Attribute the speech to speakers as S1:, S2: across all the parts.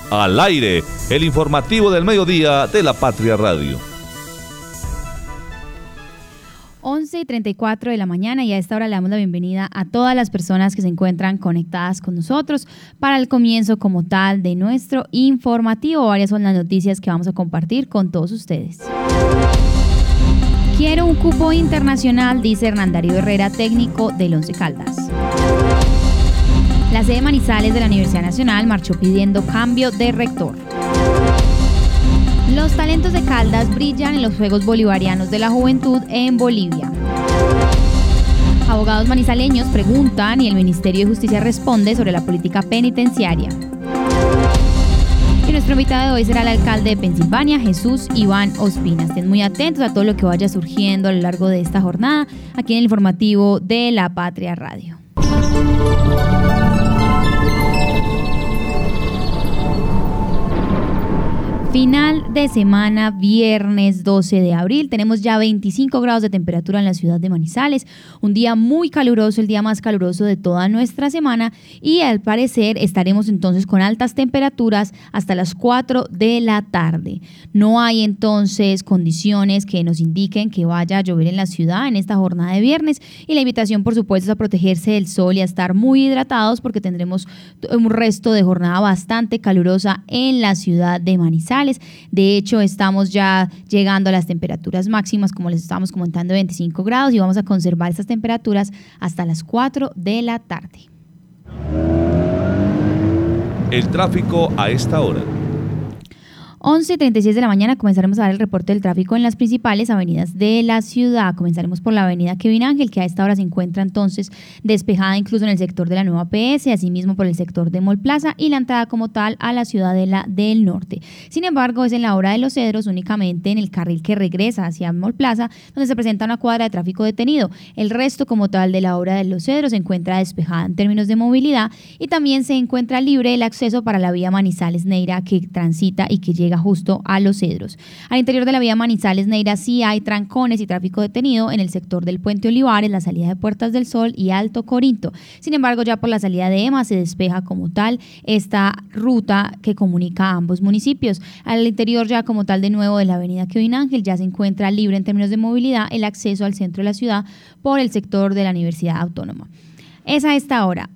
S1: Al aire, el informativo del mediodía de la Patria Radio.
S2: 11:34 de la mañana y a esta hora le damos la bienvenida a todas las personas que se encuentran conectadas con nosotros para el comienzo como tal de nuestro informativo. Varias son las noticias que vamos a compartir con todos ustedes. Quiero un cupo internacional, dice Hernán Darío Herrera, técnico del Once Caldas. La sede Manizales de la Universidad Nacional marchó pidiendo cambio de rector. Los talentos de Caldas brillan en los Juegos Bolivarianos de la Juventud en Bolivia. Abogados manizaleños preguntan y el Ministerio de Justicia responde sobre la política penitenciaria. Y nuestro invitado de hoy será el alcalde de Pensilvania, Jesús Iván Ospina. Estén muy atentos a todo lo que vaya surgiendo a lo largo de esta jornada aquí en el informativo de La Patria Radio. Final de semana, viernes 12 de abril, tenemos ya 25 grados de temperatura en la ciudad de Manizales, un día muy caluroso, el día más caluroso de toda nuestra semana y al parecer estaremos entonces con altas temperaturas hasta las 4 de la tarde. No hay entonces condiciones que nos indiquen que vaya a llover en la ciudad en esta jornada de viernes y la invitación por supuesto es a protegerse del sol y a estar muy hidratados porque tendremos un resto de jornada bastante calurosa en la ciudad de Manizales. De hecho, estamos ya llegando a las temperaturas máximas, como les estamos comentando, 25 grados y vamos a conservar estas temperaturas hasta las 4 de la tarde.
S1: El tráfico a esta hora.
S2: 11:36 de la mañana comenzaremos a dar el reporte del tráfico en las principales avenidas de la ciudad. Comenzaremos por la avenida Kevin Ángel, que a esta hora se encuentra entonces despejada incluso en el sector de la Nueva PS, asimismo por el sector de Mall Plaza y la entrada como tal a la Ciudadela del Norte. Sin embargo, es en la hora de Los Cedros únicamente en el carril que regresa hacia Mall Plaza donde se presenta una cuadra de tráfico detenido. El resto como tal de la hora de Los Cedros se encuentra despejada en términos de movilidad y también se encuentra libre el acceso para la vía Manizales-Neira que transita y que llega justo a Los Cedros. Al interior de la vía Manizales-Neira sí hay trancones y tráfico detenido en el sector del Puente Olivares, la salida de Puertas del Sol y Alto Corinto. Sin embargo, ya por la salida de EMA se despeja como tal esta ruta que comunica a ambos municipios. Al interior ya como tal de nuevo de la avenida Kevin Ángel ya se encuentra libre en términos de movilidad el acceso al centro de la ciudad por el sector de la Universidad Autónoma. Es a esta hora,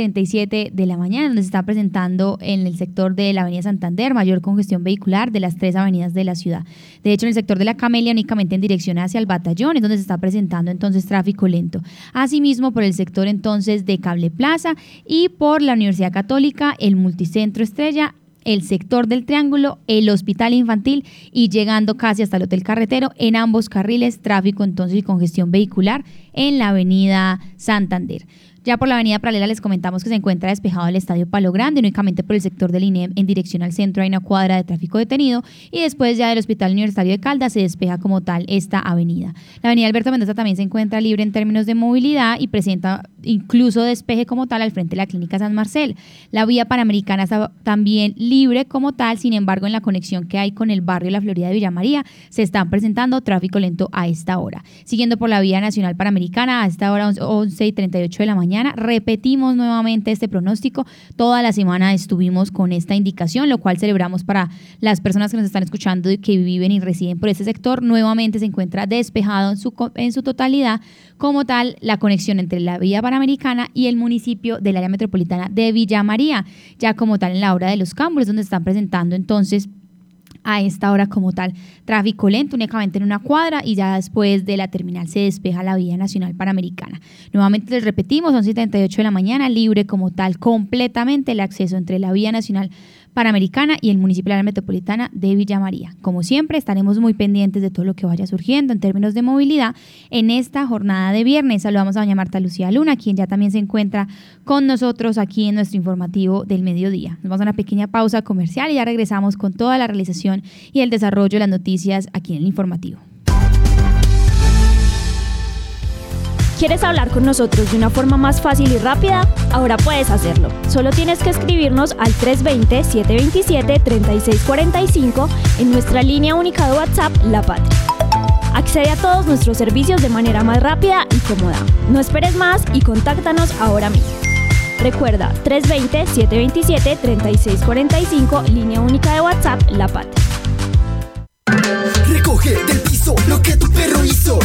S2: 11:37 de la mañana, donde se está presentando en el sector de la avenida Santander mayor congestión vehicular de las 3 avenidas de la ciudad. De hecho, en el sector de la Camelia, únicamente en dirección hacia el Batallón, es donde se está presentando entonces tráfico lento. Asimismo, por el sector entonces de Cable Plaza y por la Universidad Católica, el Multicentro Estrella, el sector del Triángulo, el Hospital Infantil y llegando casi hasta el Hotel Carretero, en ambos carriles, tráfico entonces y congestión vehicular en la avenida Santander. Ya por la avenida paralela les comentamos que se encuentra despejado el Estadio Palo Grande, únicamente por el sector del INEM en dirección al centro hay una cuadra de tráfico detenido y después ya del Hospital Universitario de Caldas se despeja como tal esta avenida. La avenida Alberto Mendoza también se encuentra libre en términos de movilidad y presenta incluso despeje como tal al frente de la Clínica San Marcel. La vía Panamericana está también libre como tal, sin embargo en la conexión que hay con el barrio La Florida de Villa María se están presentando tráfico lento a esta hora. Siguiendo por la vía Nacional Panamericana a esta hora 11:38 de la mañana. Repetimos nuevamente este pronóstico. Toda la semana estuvimos con esta indicación, lo cual celebramos para las personas que nos están escuchando y que viven y residen por este sector. Nuevamente se encuentra despejado en su totalidad como tal la conexión entre la vía Panamericana y el municipio del área metropolitana de Villa María. Ya como tal en la hora de Los Cámbulos, donde están presentando entonces a esta hora como tal tráfico lento únicamente en una cuadra y ya después de la terminal se despeja la vía nacional panamericana. Nuevamente les repetimos, 11:38 de la mañana, libre como tal completamente el acceso entre la vía nacional Panamericana y el municipio de la metropolitana de Villa María. Como siempre, estaremos muy pendientes de todo lo que vaya surgiendo en términos de movilidad en esta jornada de viernes. Saludamos a doña Marta Lucía Luna, quien ya también se encuentra con nosotros aquí en nuestro informativo del mediodía. Nos vamos a una pequeña pausa comercial y ya regresamos con toda la realización y el desarrollo de las noticias aquí en el informativo.
S3: ¿Quieres hablar con nosotros de una forma más fácil y rápida? Ahora puedes hacerlo. Solo tienes que escribirnos al 320-727-3645 en nuestra línea única de WhatsApp La Patria. Accede a todos nuestros servicios de manera más rápida y cómoda. No esperes más y contáctanos ahora mismo. Recuerda, 320-727-3645, línea única de WhatsApp, La Patria.
S4: Recoge del piso lo que tu perro hizo.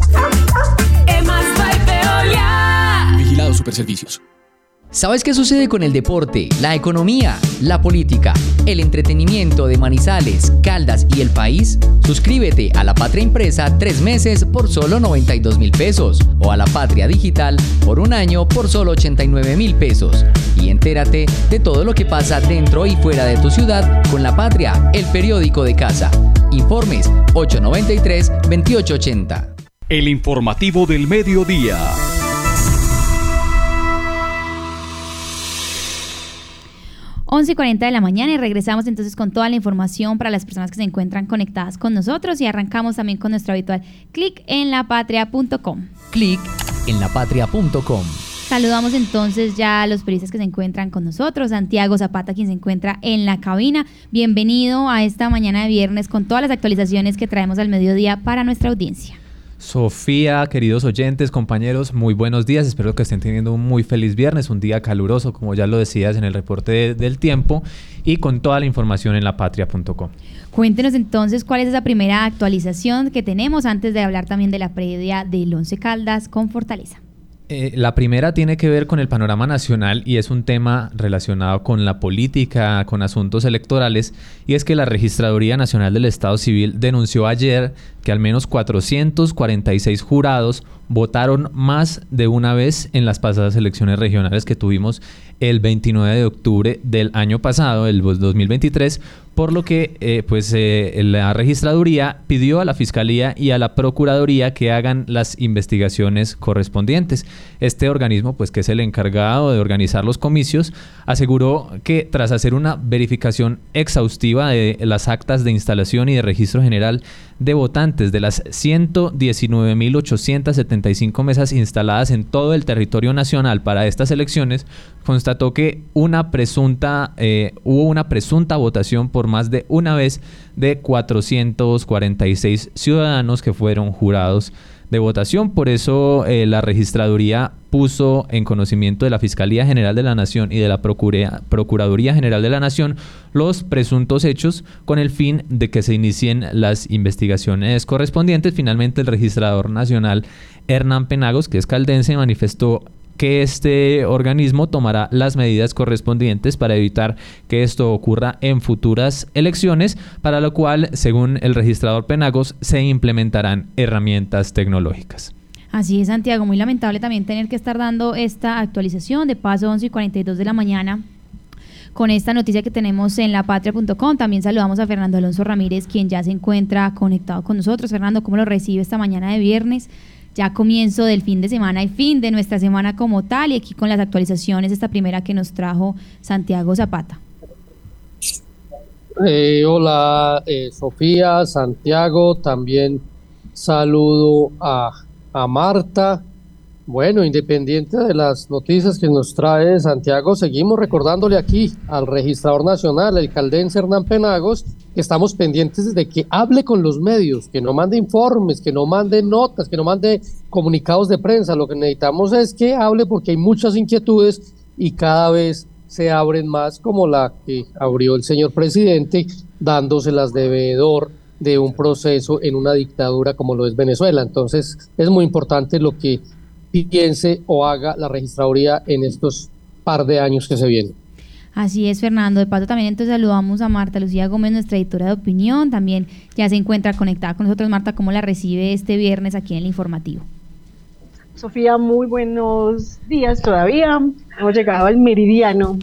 S5: Vigilado Superservicios.
S6: ¿Sabes qué sucede con el deporte, la economía, la política, el entretenimiento de Manizales, Caldas y el país? Suscríbete a La Patria Impresa 3 meses por solo 92.000 pesos o a La Patria Digital por un año por solo 89.000 pesos. Y entérate de todo lo que pasa dentro y fuera de tu ciudad con La Patria, el periódico de casa. Informes 893-2880.
S5: El informativo del mediodía.
S2: 11:40 de la mañana y regresamos entonces con toda la información para las personas que se encuentran conectadas con nosotros y arrancamos también con nuestro habitual clic en lapatria.com.
S6: Clic en lapatria.com.
S2: Saludamos entonces ya a los periodistas que se encuentran con nosotros. Santiago Zapata, quien se encuentra en la cabina. Bienvenido a esta mañana de viernes con todas las actualizaciones que traemos al mediodía para nuestra audiencia.
S7: Sofía, queridos oyentes, compañeros, muy buenos días. Espero que estén teniendo un muy feliz viernes, un día caluroso, como ya lo decías en el reporte del tiempo, y con toda la información en lapatria.com.
S2: Cuéntenos entonces cuál es esa primera actualización que tenemos antes de hablar también de la previa del Once Caldas con Fortaleza.
S7: La primera tiene que ver con el panorama nacional y es un tema relacionado con la política, con asuntos electorales, y es que la Registraduría Nacional del Estado Civil denunció ayer que al menos 446 jurados votaron más de una vez en las pasadas elecciones regionales que tuvimos el 29 de octubre del año pasado, el 2023, por lo que la registraduría pidió a la Fiscalía y a la Procuraduría que hagan las investigaciones correspondientes. Este organismo, que es el encargado de organizar los comicios, aseguró que tras hacer una verificación exhaustiva de las actas de instalación y de registro general de votantes de las 119.875 mesas instaladas en todo el territorio nacional para estas elecciones, constató que hubo una presunta votación por más de una vez de 446 ciudadanos que fueron jurados de votación. Por eso la registraduría puso en conocimiento de la Fiscalía General de la Nación y de la Procuraduría General de la Nación los presuntos hechos con el fin de que se inicien las investigaciones correspondientes. Finalmente, el registrador nacional Hernán Penagos, que es caldense, manifestó que este organismo tomará las medidas correspondientes para evitar que esto ocurra en futuras elecciones, para lo cual, según el registrador Penagos, se implementarán herramientas tecnológicas.
S2: Así es, Santiago, muy lamentable también tener que estar dando esta actualización. De paso, 11:42 de la mañana, con esta noticia que tenemos en lapatria.com. También saludamos a Fernando Alonso Ramírez, quien ya se encuentra conectado con nosotros. Fernando, ¿cómo lo recibe esta mañana de viernes? Ya comienzo del fin de semana y fin de nuestra semana como tal, y aquí con las actualizaciones, esta primera que nos trajo Santiago Zapata.
S8: Hola, Sofía, Santiago, también saludo a Marta. Bueno, independiente de las noticias que nos trae Santiago, seguimos recordándole aquí al registrador nacional, el caldense Hernán Penagos, que estamos pendientes de que hable con los medios, que no mande informes, que no mande notas, que no mande comunicados de prensa. Lo que necesitamos es que hable, porque hay muchas inquietudes y cada vez se abren más, como la que abrió el señor presidente, dándoselas de veedor de un proceso en una dictadura como lo es Venezuela. Entonces es muy importante lo que piense o haga la registraduría en estos par de años que se vienen.
S2: Así es, Fernando. De paso también entonces saludamos a Marta Lucía Gómez, nuestra editora de opinión. También ya se encuentra conectada con nosotros. Marta, ¿cómo la recibe este viernes aquí en el informativo?
S9: Sofía, muy buenos días todavía. Hemos llegado al meridiano.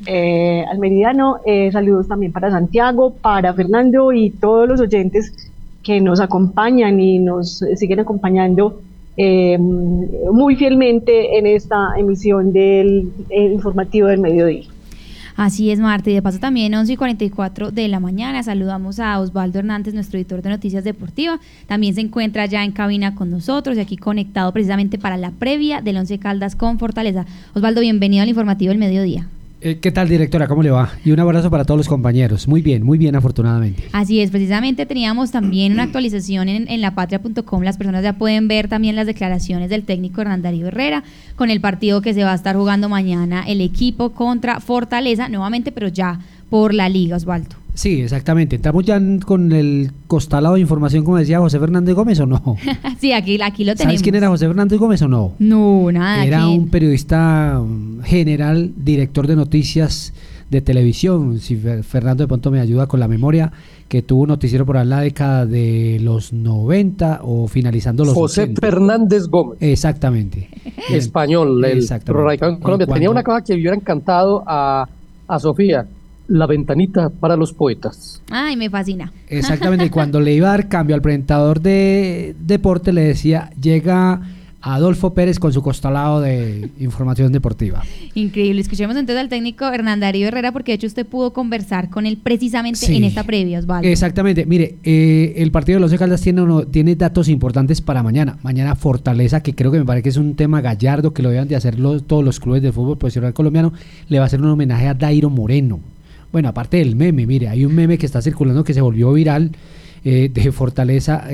S9: Saludos también para Santiago, para Fernando y todos los oyentes que nos acompañan y nos siguen acompañando muy fielmente en esta emisión del informativo del mediodía.
S2: Así es, Marta, y de paso también 11:44 de la mañana saludamos a Osvaldo Hernández, nuestro editor de Noticias Deportivas. También se encuentra ya en cabina con nosotros y aquí conectado precisamente para la previa del Once Caldas con Fortaleza. Osvaldo, bienvenido al informativo del mediodía.
S10: ¿Qué tal, directora? ¿Cómo le va? Y un abrazo para todos los compañeros. Muy bien, afortunadamente.
S2: Así es, precisamente teníamos también una actualización en lapatria.com. Las personas ya pueden ver también las declaraciones del técnico Hernán Darío Herrera con el partido que se va a estar jugando mañana el equipo contra Fortaleza, nuevamente, pero ya por la Liga, Osvaldo.
S10: Sí, exactamente. ¿Entramos ya con el costalado de información, como decía José Fernández Gómez, o no?
S2: Sí, aquí lo tenemos.
S10: ¿Sabes quién era José Fernández Gómez o no?
S2: No, nada.
S10: Era un periodista general, director de noticias de televisión. Si Fernando de pronto me ayuda con la memoria, que tuvo un noticiero por la década de los 90 o finalizando los
S8: José
S10: 80.
S8: Fernández Gómez.
S10: Exactamente.
S8: Español, radicado en Colombia. Tenía una cosa que le hubiera encantado a Sofía. La ventanita para los poetas.
S2: Ay, me fascina.
S10: Exactamente, y cuando le iba a dar cambio al presentador de deporte, le decía, llega Adolfo Pérez con su costalado de información deportiva.
S2: Increíble. Escuchemos entonces al técnico Hernán Darío Herrera, porque de hecho usted pudo conversar con él precisamente en esta previa, Osvaldo.
S10: Exactamente. Mire, el partido de Once Caldas tiene datos importantes para mañana. Mañana Fortaleza, que creo que me parece que es un tema gallardo, que lo deben de hacer todos los clubes del fútbol profesional colombiano, le va a hacer un homenaje a Dairo Moreno. Bueno, aparte del meme, mire, hay un meme que está circulando que se volvió viral de Fortaleza,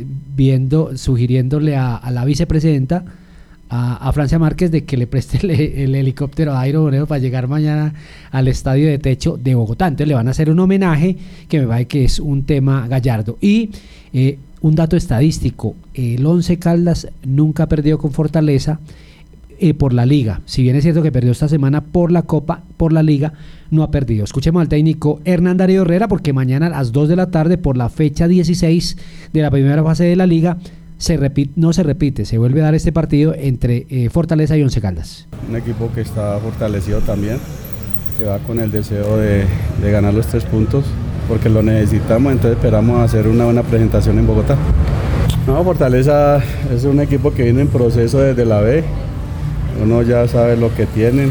S10: sugiriéndole a la vicepresidenta, a Francia Márquez, de que le preste el helicóptero a Dairo Moreno para llegar mañana al estadio de techo de Bogotá. Entonces le van a hacer un homenaje que me parece que es un tema gallardo. Y un dato estadístico, el Once Caldas nunca ha perdido con Fortaleza por la Liga. Si bien es cierto que perdió esta semana por la Copa, por la Liga no ha perdido. Escuchemos al técnico Hernán Darío Herrera, porque mañana a las 2 de la tarde, por la fecha 16 de la primera fase de la Liga, se vuelve a dar este partido entre Fortaleza y Once Caldas.
S11: Un equipo que está fortalecido también, que va con el deseo de ganar los 3 puntos, porque lo necesitamos. Entonces esperamos hacer una buena presentación en Bogotá. No, Fortaleza es un equipo que viene en proceso desde la B. Uno ya sabe lo que tienen,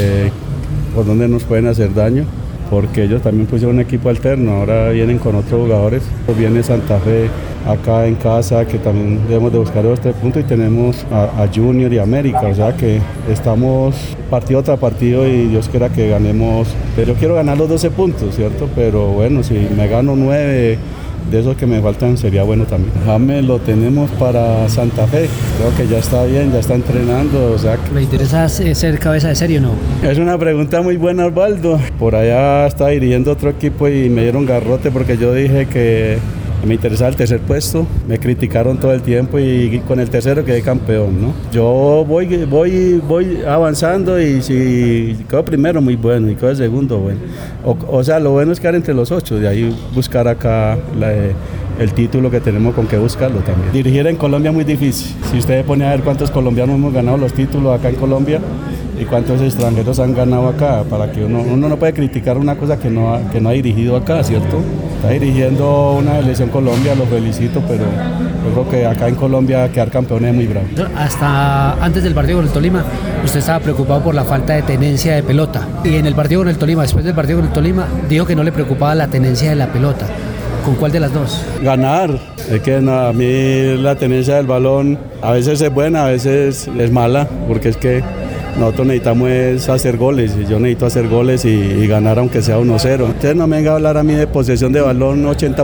S11: por dónde nos pueden hacer daño, porque ellos también pusieron un equipo alterno, ahora vienen con otros jugadores. Viene Santa Fe acá en casa, que también debemos de buscar los 3 puntos, y tenemos a Junior y América, o sea que estamos partido tras partido y Dios quiera que ganemos. Pero yo quiero ganar los 12 puntos, ¿cierto? Pero bueno, si me gano 9... de esos que me faltan sería bueno también. James lo tenemos para Santa Fe, creo que ya está bien, ya está entrenando, o sea que...
S10: ¿Le interesa ser cabeza de serie o no?
S11: Es una pregunta muy buena, Osvaldo. Por allá está dirigiendo otro equipo y me dieron garrote porque yo dije que me interesaba el 3er puesto, me criticaron todo el tiempo y con el 3º quedé campeón, ¿no? Yo voy avanzando y si quedo primero, muy bueno, y quedo segundo, bueno. O sea, lo bueno es quedar entre los 8, de ahí buscar acá el título que tenemos con que buscarlo también. Dirigir en Colombia es muy difícil. Si usted pone a ver cuántos colombianos hemos ganado los títulos acá en Colombia y cuántos extranjeros han ganado acá, para que uno no puede criticar una cosa que no ha dirigido acá, ¿cierto? Está dirigiendo una selección Colombia, lo felicito, pero yo creo que acá en Colombia quedar campeón es muy bravo.
S10: Hasta antes del partido con el Tolima, usted estaba preocupado por la falta de tenencia de pelota. Y en el partido con el Tolima, después del partido con el Tolima, dijo que no le preocupaba la tenencia de la pelota. ¿Con cuál de las dos?
S11: Ganar. Es que a mí la tenencia del balón a veces es buena, a veces es mala, porque es que nosotros necesitamos es hacer goles, y yo necesito hacer goles y ganar aunque sea 1-0. Entonces no me venga a hablar a mí de posesión de balón 80%,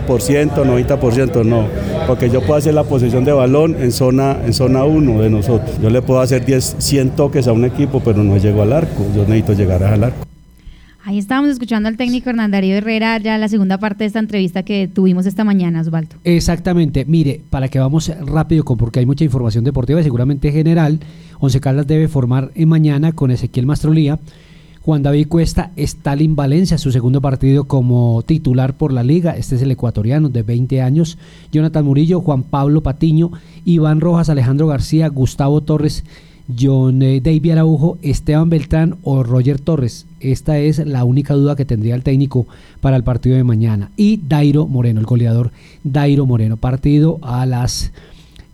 S11: 90%, no, porque yo puedo hacer la posesión de balón en zona 1 de nosotros. Yo le puedo hacer 100 toques a un equipo, pero no llego al arco, yo necesito llegar al arco.
S2: Ahí estábamos escuchando al técnico Hernán Darío Herrera, ya la segunda parte de esta entrevista que tuvimos esta mañana, Osvaldo.
S10: Exactamente, mire, para que vamos rápido, porque hay mucha información deportiva y seguramente general. Once Caldas debe formar mañana con Ezequiel Mastrolía, Juan David Cuesta, Stalin Valencia, su segundo partido como titular por la Liga, este es el ecuatoriano de 20 años, Jonathan Murillo, Juan Pablo Patiño, Iván Rojas, Alejandro García, Gustavo Torres, John David Araujo, Esteban Beltrán o Roger Torres. Esta es la única duda que tendría el técnico para el partido de mañana. Y Dairo Moreno, el goleador Dairo Moreno. Partido a las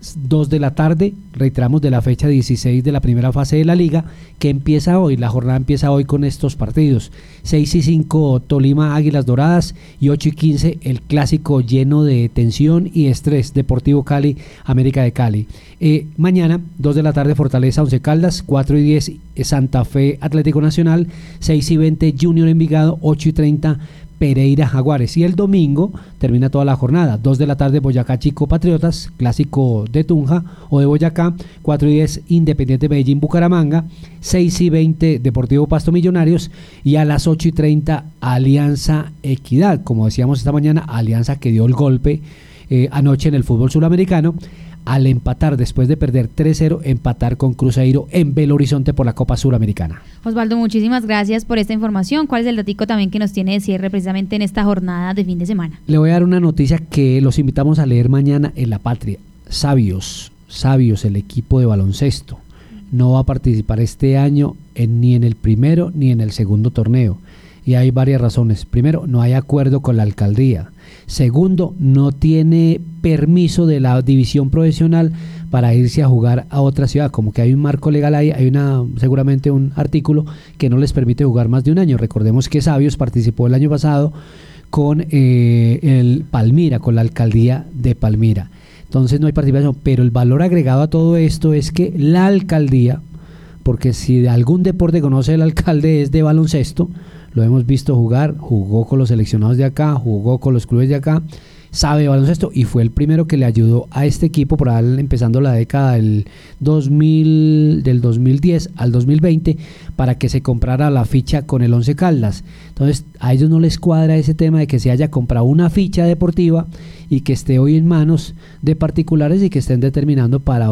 S10: 2 de la tarde, reiteramos, de la fecha 16 de la primera fase de la liga, que empieza hoy. La jornada empieza hoy con estos partidos: 6:05 Tolima Águilas Doradas, y 8:15 el clásico lleno de tensión y estrés, Deportivo Cali América de Cali. Mañana 2 de la tarde Fortaleza Once Caldas, 4:10 Santa Fe Atlético Nacional, 6:20 Junior Envigado, 8:30 Pereira Jaguares. Y el domingo termina toda la jornada: 2 de la tarde Boyacá Chico Patriotas, clásico de Tunja o de Boyacá, 4:10 Independiente Medellín Bucaramanga, 6:20 Deportivo Pasto Millonarios, y a las 8:30 Alianza Equidad. Como decíamos esta mañana, Alianza que dio el golpe anoche en el fútbol suramericano, al empatar, después de perder 3-0, empatar con Cruzeiro en Belo Horizonte por la Copa Suramericana.
S2: Osvaldo, muchísimas gracias por esta información. ¿Cuál es el datico también que nos tiene de cierre precisamente en esta jornada de fin de semana?
S10: Le voy a dar una noticia que los invitamos a leer mañana en La Patria. Sabios, el equipo de baloncesto, no va a participar este año ni en el primero ni en el segundo torneo. Y hay varias razones. Primero, no hay acuerdo con la alcaldía. Segundo, no tiene permiso de la división profesional para irse a jugar a otra ciudad. Como que hay un marco legal ahí, seguramente un artículo que no les permite jugar más de un año. Recordemos que Sabios participó el año pasado con el Palmira, con la alcaldía de Palmira. Entonces no hay participación, pero el valor agregado a todo esto es que la alcaldía, porque si de algún deporte conoce el alcalde es de baloncesto, lo hemos visto jugar, jugó con los seleccionados de acá, jugó con los clubes de acá, sabe de baloncesto y fue el primero que le ayudó a este equipo por ahí, empezando la década del 2010 al 2020, para que se comprara la ficha con el Once Caldas. Entonces a ellos no les cuadra ese tema de que se haya comprado una ficha deportiva y que esté hoy en manos de particulares y que estén determinando para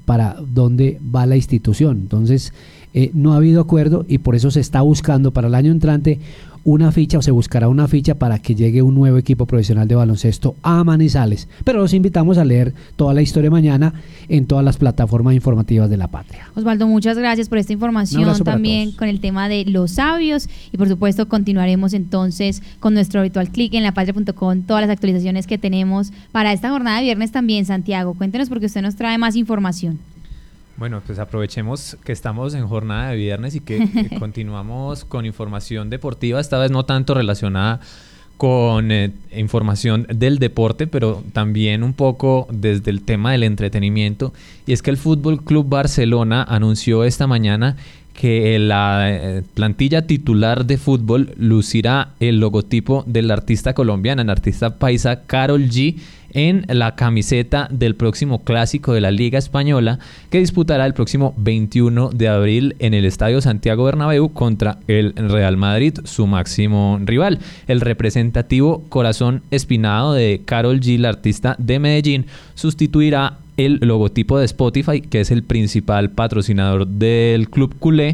S10: dónde va la institución. Entonces no ha habido acuerdo y por eso se está buscando para el año entrante una ficha, o se buscará una ficha para que llegue un nuevo equipo profesional de baloncesto a Manizales. Pero los invitamos a leer toda la historia mañana en todas las plataformas informativas de La Patria.
S2: Osvaldo, muchas gracias por esta información también con el tema de los sabios, y por supuesto continuaremos entonces con nuestro habitual clic en lapatria.com, todas las actualizaciones que tenemos para esta jornada de viernes también. Santiago, cuéntenos porque usted nos trae más información.
S7: Bueno, pues aprovechemos que estamos en jornada de viernes y que continuamos con información deportiva, esta vez no tanto relacionada con información del deporte, pero también un poco desde el tema del entretenimiento. Y es que el Fútbol Club Barcelona anunció esta mañana que la plantilla titular de fútbol lucirá el logotipo del artista colombiana, el artista paisa Karol G, en la camiseta del próximo clásico de la Liga Española, que disputará el próximo 21 de abril en el Estadio Santiago Bernabéu contra el Real Madrid, su máximo rival. El representativo corazón espinado de Karol G, la artista de Medellín, sustituirá el logotipo de Spotify, que es el principal patrocinador del club culé,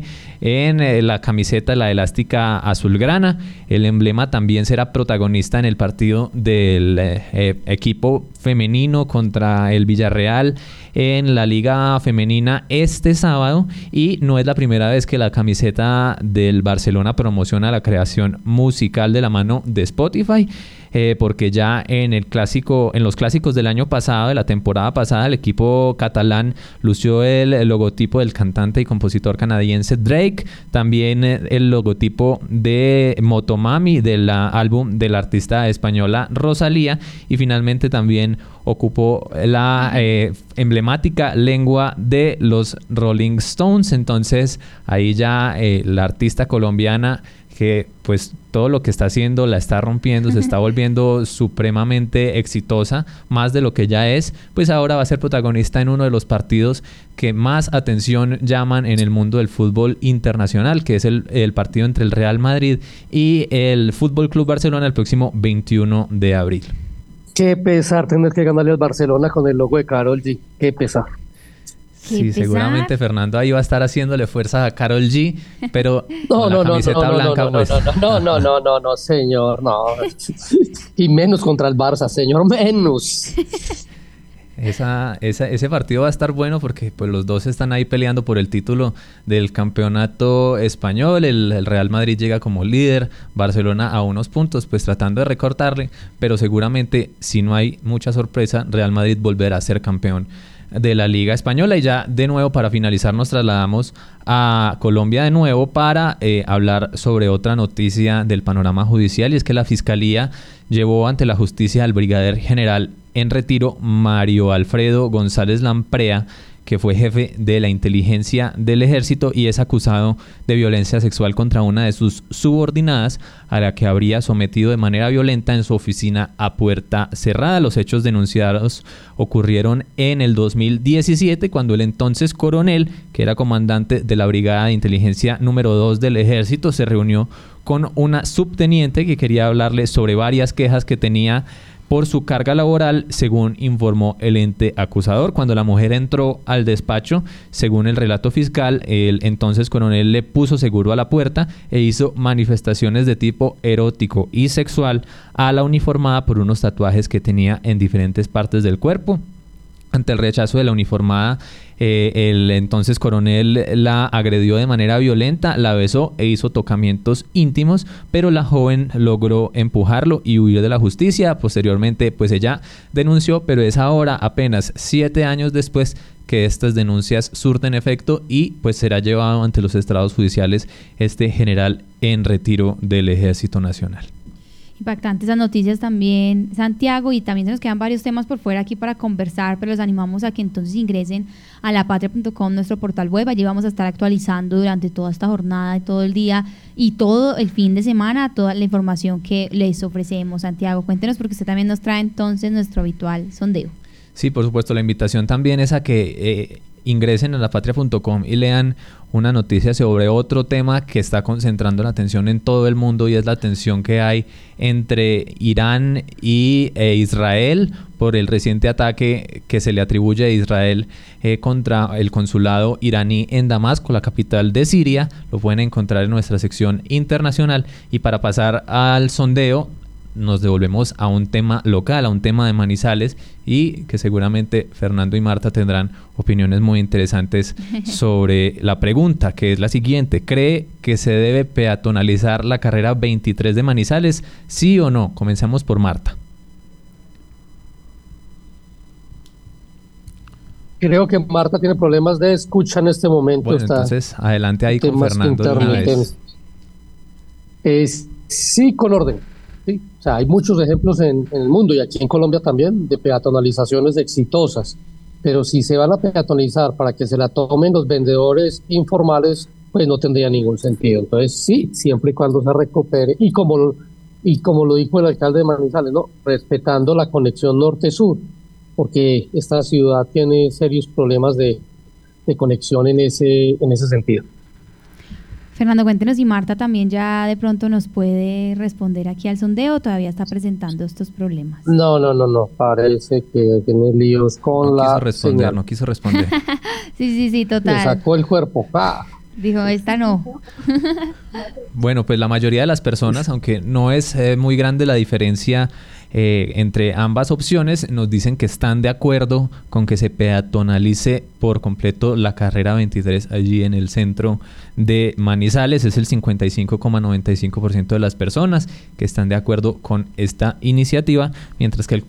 S7: en la camiseta, la elástica azulgrana. El emblema también será protagonista en el partido del equipo femenino contra el Villarreal en la Liga Femenina este sábado, y no es la primera vez que la camiseta del Barcelona promociona la creación musical de la mano de Spotify, porque ya en los clásicos del año pasado, de la temporada pasada, el equipo catalán lució el logotipo del cantante y compositor canadiense Drake, también el logotipo de Motomami, del álbum de la artista española Rosalía, y finalmente también ocupó la emblemática lengua de los Rolling Stones. Entonces ahí ya la artista colombiana, que pues todo lo que está haciendo la está rompiendo, se está volviendo supremamente exitosa, más de lo que ya es, pues ahora va a ser protagonista en uno de los partidos que más atención llaman en el mundo del fútbol internacional, que es el partido entre el Real Madrid y el Fútbol Club Barcelona el próximo 21 de abril.
S8: Qué pesar tener que ganarle al Barcelona con el logo de Karol G, qué pesar.
S7: Sí, seguramente Fernando ahí va a estar haciéndole fuerza a Karol G, pero con la camiseta blanca, pues.
S8: No, señor, no. Y menos contra el Barça, señor, menos.
S7: Ese partido va a estar bueno porque pues los dos están ahí peleando por el título del campeonato español. El Real Madrid llega como líder, Barcelona a unos puntos, pues tratando de recortarle, pero seguramente si no hay mucha sorpresa, Real Madrid volverá a ser campeón de la Liga Española. Y ya de nuevo, para finalizar, nos trasladamos a Colombia de nuevo para hablar sobre otra noticia del panorama judicial, y es que la Fiscalía llevó ante la justicia al brigadier general en retiro Mario Alfredo González Lamprea, que fue jefe de la inteligencia del ejército y es acusado de violencia sexual contra una de sus subordinadas, a la que habría sometido de manera violenta en su oficina a puerta cerrada. Los hechos denunciados ocurrieron en el 2017, cuando el entonces coronel, que era comandante de la Brigada de Inteligencia número 2 del ejército, se reunió con una subteniente que quería hablarle sobre varias quejas que tenía por su carga laboral, según informó el ente acusador. Cuando la mujer entró al despacho, según el relato fiscal, el entonces coronel le puso seguro a la puerta e hizo manifestaciones de tipo erótico y sexual a la uniformada por unos tatuajes que tenía en diferentes partes del cuerpo. Ante el rechazo de la uniformada, el entonces coronel la agredió de manera violenta, la besó e hizo tocamientos íntimos, pero la joven logró empujarlo y huir de la justicia. Posteriormente, pues ella denunció, pero es ahora, apenas 7 años después, que estas denuncias surten efecto y pues será llevado ante los estrados judiciales este general en retiro del Ejército Nacional.
S2: Impactantes esas noticias también, Santiago, y también se nos quedan varios temas por fuera aquí para conversar, pero los animamos a que entonces ingresen a lapatria.com, nuestro portal web. Allí vamos a estar actualizando durante toda esta jornada, todo el día y todo el fin de semana, toda la información que les ofrecemos. Santiago, cuéntenos, porque usted también nos trae entonces nuestro habitual sondeo.
S7: Sí, por supuesto, la invitación también es a que ingresen a lapatria.com y lean una noticia sobre otro tema que está concentrando la atención en todo el mundo, y es la tensión que hay entre Irán e Israel por el reciente ataque que se le atribuye a Israel contra el consulado iraní en Damasco, la capital de Siria. Lo pueden encontrar en nuestra sección internacional. Y para pasar al sondeo, nos devolvemos a un tema local, a un tema de Manizales, y que seguramente Fernando y Marta tendrán opiniones muy interesantes sobre la pregunta, que es la siguiente: ¿cree que se debe peatonalizar la carrera 23 de Manizales? ¿Sí o no? Comencemos por Marta.
S8: Creo que Marta tiene problemas de escucha en este momento.
S7: Bueno, entonces adelante ahí con Fernando de una vez.
S8: Sí, con orden. Sí, o sea, hay muchos ejemplos en el mundo y aquí en Colombia también de peatonalizaciones exitosas, pero si se van a peatonalizar para que se la tomen los vendedores informales, pues no tendría ningún sentido. Entonces sí, siempre y cuando se recupere, y como lo dijo el alcalde de Manizales, ¿no?, respetando la conexión norte-sur, porque esta ciudad tiene serios problemas de conexión en ese sentido.
S2: Fernando, cuéntenos si Marta también ya de pronto nos puede responder aquí al sondeo, o todavía está presentando estos problemas.
S8: No, parece que tiene líos con la señal.
S7: No quiso responder.
S2: Sí, total.
S8: Le sacó el cuerpo.
S2: Dijo, esta no.
S7: Bueno, pues la mayoría de las personas, aunque no es muy grande la diferencia entre ambas opciones, nos dicen que están de acuerdo con que se peatonalice por completo la carrera 23 allí en el centro de Manizales. Es el 55,95% de las personas que están de acuerdo con esta iniciativa, mientras que el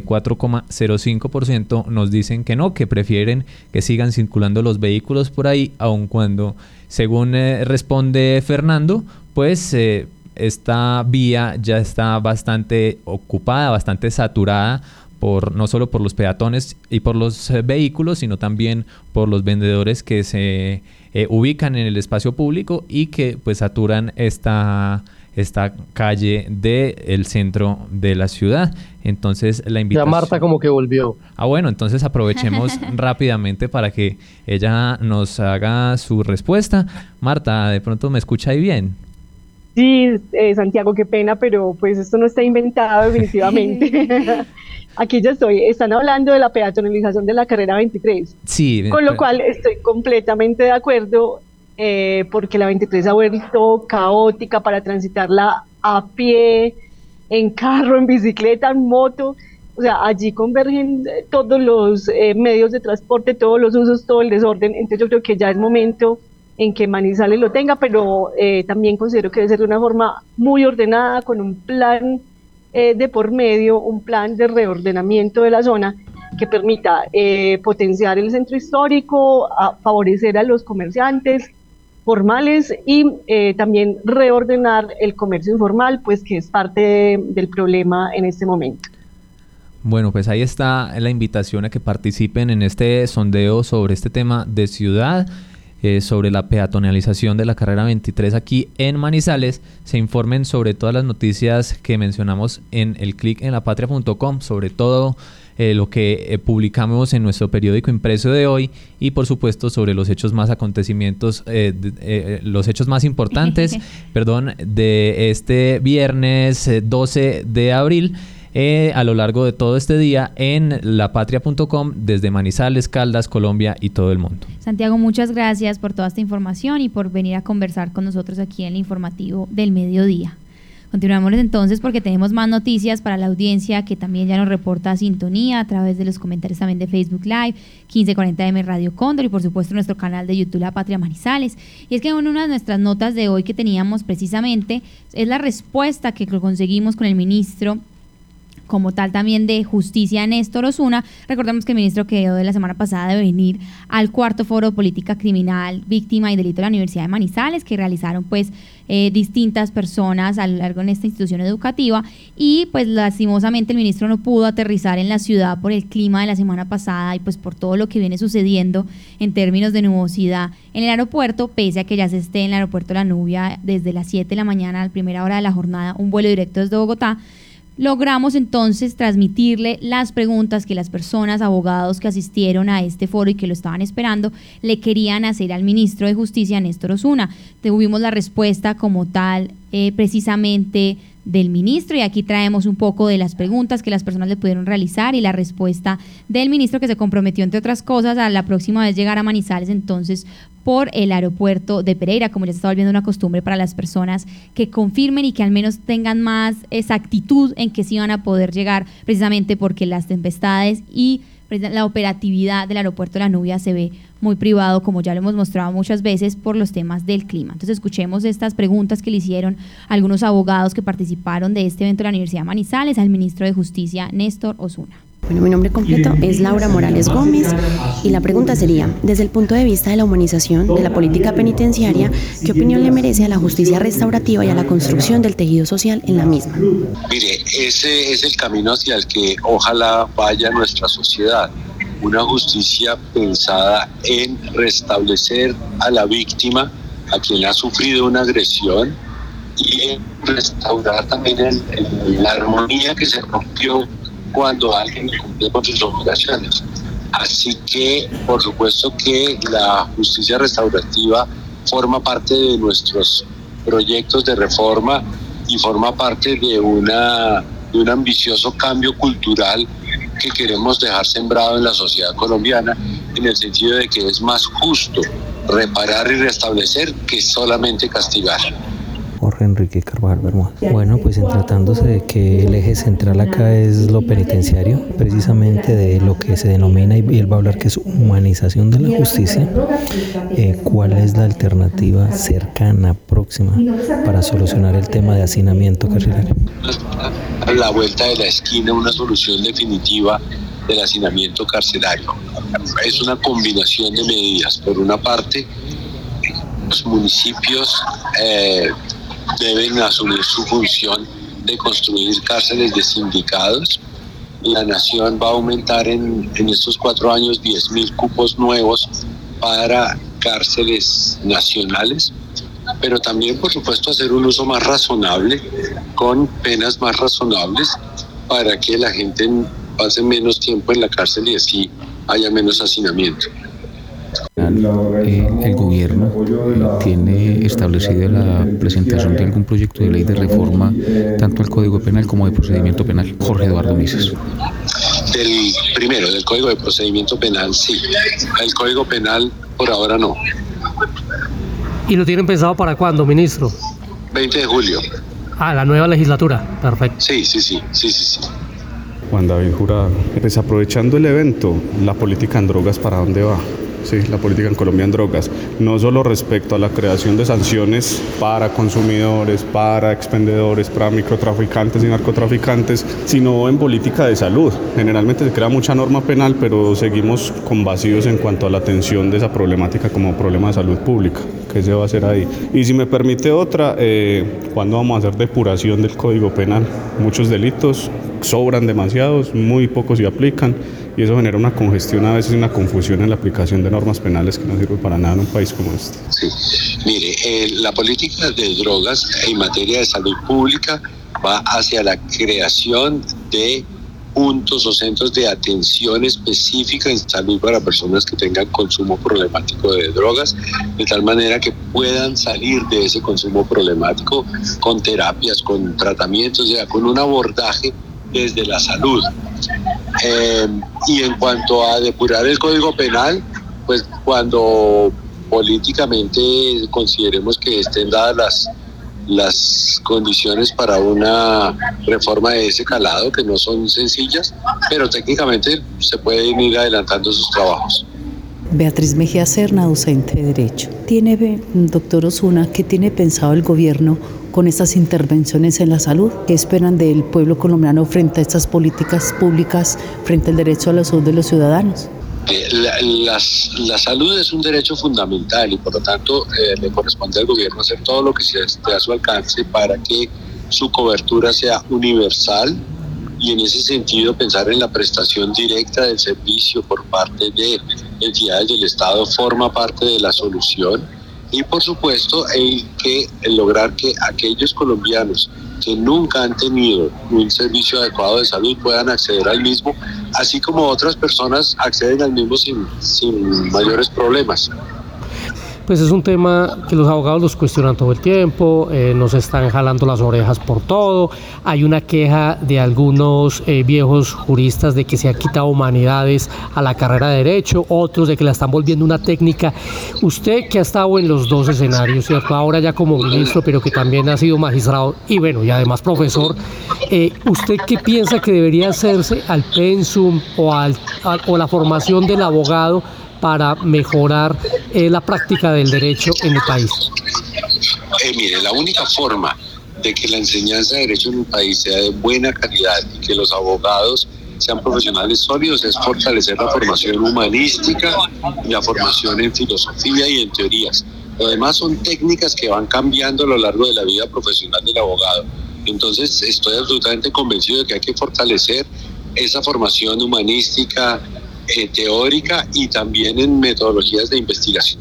S7: 44,05% nos dicen que no, que prefieren que sigan circulando los vehículos por ahí, aun cuando, según responde Fernando, pues esta vía ya está bastante ocupada, bastante saturada, no solo por los peatones y por los vehículos, sino también por los vendedores que se ubican en el espacio público y que pues saturan esta calle del centro de la ciudad. Entonces la invitación...
S8: Ya Marta como que volvió.
S7: Bueno, entonces aprovechemos rápidamente para que ella nos haga su respuesta. Marta, ¿de pronto me escucha ahí bien?
S9: Sí, Santiago, qué pena, pero pues esto no está inventado definitivamente. Aquí ya estoy. Están hablando de la peatonalización de la carrera 23.
S7: Sí.
S9: Con lo cual estoy completamente de acuerdo, porque la 23 se ha vuelto caótica para transitarla a pie, en carro, en bicicleta, en moto. O sea, allí convergen todos los medios de transporte, todos los usos, todo el desorden. Entonces yo creo que ya es momento en que Manizales lo tenga, pero también considero que debe ser de una forma muy ordenada, con un plan de por medio, un plan de reordenamiento de la zona, que permita potenciar el centro histórico, favorecer a los comerciantes formales y también reordenar el comercio informal, pues que es parte del problema en este momento.
S7: Bueno, pues ahí está la invitación a que participen en este sondeo sobre este tema de ciudad, sobre la peatonalización de la carrera 23 aquí en Manizales. Se informen sobre todas las noticias que mencionamos en el clic en lapatria.com, sobre todo lo que publicamos en nuestro periódico impreso de hoy y por supuesto sobre los hechos más los hechos más importantes de este viernes 12 de abril. A lo largo de todo este día en lapatria.com desde Manizales, Caldas, Colombia y todo el mundo.
S2: Santiago, muchas gracias por toda esta información y por venir a conversar con nosotros aquí en el informativo del mediodía. Continuamos entonces porque tenemos más noticias para la audiencia que también ya nos reporta sintonía a través de los comentarios también de Facebook Live, 1540M Radio Cóndor y por supuesto nuestro canal de YouTube La Patria Manizales. Y es que una de nuestras notas de hoy que teníamos precisamente es la respuesta que conseguimos con el ministro como tal también de Justicia, Néstor Osuna. Recordemos que el ministro quedó de la semana pasada de venir al cuarto foro de política criminal, víctima y delito de la Universidad de Manizales, que realizaron pues distintas personas a lo largo de esta institución educativa y pues lastimosamente el ministro no pudo aterrizar en la ciudad por el clima de la semana pasada y pues por todo lo que viene sucediendo en términos de nubosidad en el aeropuerto, pese a que ya se esté en el aeropuerto La Nubia desde las 7 de la mañana a la primera hora de la jornada, un vuelo directo desde Bogotá. Logramos entonces transmitirle las preguntas que las personas, abogados que asistieron a este foro y que lo estaban esperando, le querían hacer al ministro de Justicia, Néstor Osuna. Tuvimos la respuesta como tal precisamente del ministro y aquí traemos un poco de las preguntas que las personas le pudieron realizar y la respuesta del ministro, que se comprometió entre otras cosas a la próxima vez llegar a Manizales entonces por el aeropuerto de Pereira, como ya se está volviendo una costumbre para las personas que confirmen y que al menos tengan más exactitud en que sí van a poder llegar, precisamente porque las tempestades y la operatividad del aeropuerto de La Nubia se ve muy privado, como ya lo hemos mostrado muchas veces por los temas del clima. Entonces escuchemos estas preguntas que le hicieron algunos abogados que participaron de este evento de la Universidad de Manizales al ministro de Justicia, Néstor Osuna.
S12: Bueno, mi nombre completo es Laura Morales Gómez y la pregunta sería, desde el punto de vista de la humanización de la política penitenciaria, ¿qué opinión le merece a la justicia restaurativa y a la construcción del tejido social en la misma?
S13: Mire, ese es el camino hacia el que ojalá vaya nuestra sociedad, una justicia pensada en restablecer a la víctima, a quien ha sufrido una agresión, y en restaurar también la armonía que se rompió cuando alguien cumple con sus obligaciones. Así que, por supuesto que la justicia restaurativa forma parte de nuestros proyectos de reforma y forma parte de un ambicioso cambio cultural que queremos dejar sembrado en la sociedad colombiana, en el sentido de que es más justo reparar y restablecer que solamente castigar.
S14: Jorge Enrique Carvajal Bermúdez. Bueno, pues en tratándose de que el eje central acá es lo penitenciario, precisamente de lo que se denomina, y él va a hablar que es humanización de la justicia, ¿cuál es la alternativa cercana, próxima, para solucionar el tema de hacinamiento carcelario?
S13: A la vuelta de la esquina, una solución definitiva del hacinamiento carcelario. Es una combinación de medidas. Por una parte, los municipios deben asumir su función de construir cárceles de sindicados. La nación va a aumentar en estos 4 años 10.000 cupos nuevos para cárceles nacionales, pero también, por supuesto, hacer un uso más razonable, con penas más razonables, para que la gente pase menos tiempo en la cárcel y así haya menos hacinamiento.
S15: El gobierno tiene establecida la presentación de algún proyecto de ley de reforma tanto al Código Penal como de Procedimiento Penal. Jorge Eduardo Mises.
S13: Del Código de Procedimiento Penal, sí. El Código Penal, por ahora, no.
S16: ¿Y lo tienen pensado para cuándo, ministro?
S13: 20 de julio.
S16: La nueva legislatura. Perfecto.
S13: Sí.
S11: Juan David Jurado. Pues aprovechando el evento, la política en drogas, ¿para dónde va? sí, la política en Colombia en drogas, no solo respecto a la creación de sanciones para consumidores, para expendedores, para microtraficantes y narcotraficantes, sino en política de salud. Generalmente se crea mucha norma penal, pero seguimos con vacíos en cuanto a la atención de esa problemática como problema de salud pública. ¿Qué se va a hacer ahí? Y si me permite otra, ¿cuándo vamos a hacer depuración del Código Penal? Muchos delitos sobran demasiados, muy pocos se aplican y eso genera una congestión, a veces una confusión en la aplicación de normas penales que no sirve para nada en un país como este.
S13: Sí, mire, la política de drogas en materia de salud pública va hacia la creación de puntos o centros de atención específica en salud para personas que tengan consumo problemático de drogas, de tal manera que puedan salir de ese consumo problemático con terapias, con tratamientos, o sea, con un abordaje desde la salud. Y en cuanto a depurar el Código Penal, pues cuando políticamente consideremos que estén dadas las condiciones para una reforma de ese calado, que no son sencillas, pero técnicamente se pueden ir adelantando sus trabajos.
S17: Beatriz Mejía Serna, docente de Derecho. Doctor Osuna, ¿qué tiene pensado el gobierno con estas intervenciones en la salud? ¿Qué esperan del pueblo colombiano frente a estas políticas públicas, frente al derecho a la salud de los ciudadanos?
S13: La salud es un derecho fundamental y por lo tanto le corresponde al gobierno hacer todo lo que esté a su alcance para que su cobertura sea universal y en ese sentido pensar en la prestación directa del servicio por parte de entidades del Estado forma parte de la solución y por supuesto lograr que aquellos colombianos que nunca han tenido un servicio adecuado de salud puedan acceder al mismo, así como otras personas acceden al mismo sin mayores problemas.
S16: Pues es un tema que los abogados los cuestionan todo el tiempo, nos están jalando las orejas por todo. Hay una queja de algunos viejos juristas de que se ha quitado humanidades a la carrera de Derecho, otros de que la están volviendo una técnica. Usted que ha estado en los dos escenarios, ¿cierto? Ahora ya como ministro, pero que también ha sido magistrado y bueno, y además profesor, ¿usted qué piensa que debería hacerse al pensum o la formación del abogado para mejorar la práctica del derecho en el país?
S13: Mire, la única forma de que la enseñanza de derecho en el país sea de buena calidad y que los abogados sean profesionales sólidos es fortalecer la formación humanística y la formación en filosofía y en teorías. Lo demás son técnicas que van cambiando a lo largo de la vida profesional del abogado. Entonces estoy absolutamente convencido de que hay que fortalecer esa formación humanística, teórica y también en metodologías de investigación.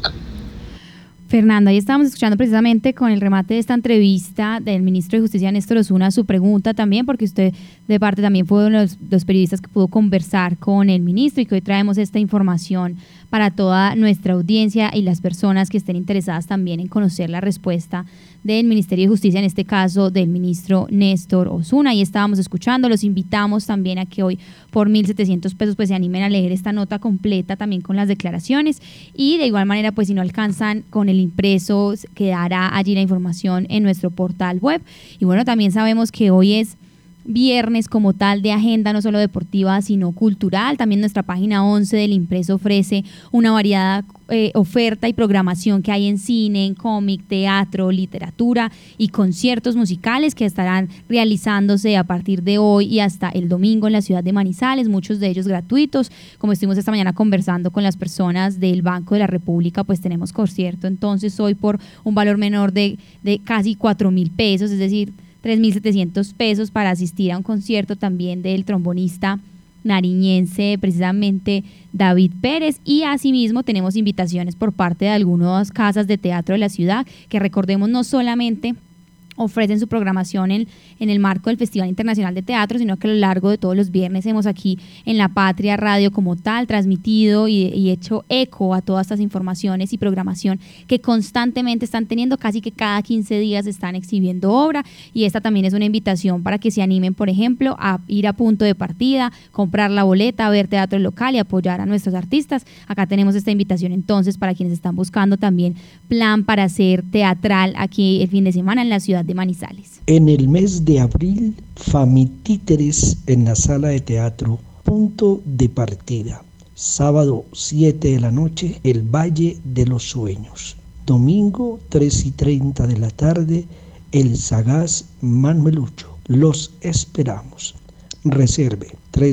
S2: Fernando, ahí estábamos escuchando precisamente con el remate de esta entrevista del ministro de Justicia, Néstor Osuna, su pregunta también, porque usted de parte también fue uno de los periodistas que pudo conversar con el ministro y que hoy traemos esta información para toda nuestra audiencia y las personas que estén interesadas también en conocer la respuesta del Ministerio de Justicia, en este caso del ministro Néstor Osuna. Ahí estábamos escuchando, los invitamos también a que hoy por 1.700 pesos pues se animen a leer esta nota completa también con las declaraciones y de igual manera pues si no alcanzan con el impreso quedará allí la información en nuestro portal web. Y bueno, también sabemos que hoy es viernes como tal de agenda no solo deportiva sino cultural. También nuestra página 11 del impreso ofrece una variada oferta y programación que hay en cine, en cómic, teatro, literatura y conciertos musicales que estarán realizándose a partir de hoy y hasta el domingo en la ciudad de Manizales, muchos de ellos gratuitos. Como estuvimos esta mañana conversando con las personas del Banco de la República, pues tenemos concierto entonces hoy por un valor menor de casi 4.000 pesos, es decir, 3.700 pesos para asistir a un concierto también del trombonista nariñense, precisamente David Pérez, y asimismo tenemos invitaciones por parte de algunas casas de teatro de la ciudad, que recordemos no solamente ofrecen su programación en el marco del Festival Internacional de Teatro, sino que a lo largo de todos los viernes hemos aquí en La Patria Radio como tal transmitido y hecho eco a todas estas informaciones y programación que constantemente están teniendo, casi que cada 15 días están exhibiendo obra, y esta también es una invitación para que se animen, por ejemplo, a ir a punto de partida, comprar la boleta, ver teatro local y apoyar a nuestros artistas. Acá tenemos esta invitación entonces para quienes están buscando también plan para hacer teatral aquí el fin de semana en la ciudad de Manizales.
S18: En el mes de abril, Famitíteres en la sala de teatro, punto de partida. Sábado 7 de la noche, el Valle de los Sueños. Domingo 3:30 de la tarde, el Sagaz Manuelucho. Los esperamos. Reserve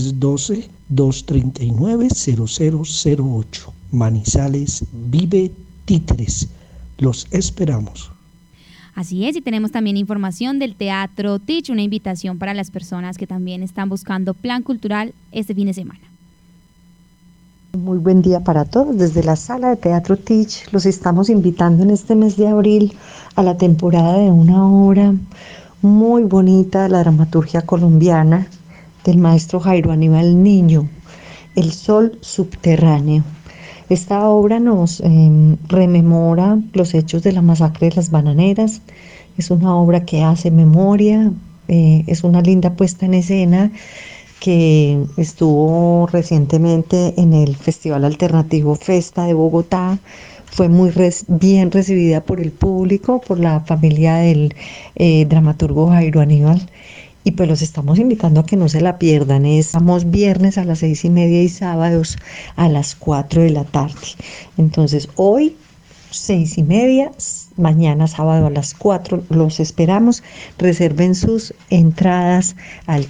S18: 312-239-0008. Manizales Vive Títeres. Los esperamos.
S2: Así es, y tenemos también información del Teatro Teach, una invitación para las personas que también están buscando plan cultural este fin de semana.
S19: Muy buen día para todos. Desde la sala de Teatro Teach los estamos invitando en este mes de abril a la temporada de una obra muy bonita de la dramaturgia colombiana del maestro Jairo Aníbal Niño, El Sol Subterráneo. Esta obra nos rememora los hechos de la masacre de las bananeras. Es una obra que hace memoria, es una linda puesta en escena que estuvo recientemente en el Festival Alternativo Festa de Bogotá. Fue muy bien recibida por el público, por la familia del dramaturgo Jairo Aníbal. Y pues los estamos invitando a que no se la pierdan. Estamos viernes a las 6:30 y sábados a las 4 de la tarde. Entonces hoy 6:30, mañana sábado a las 4 los esperamos. Reserven sus entradas al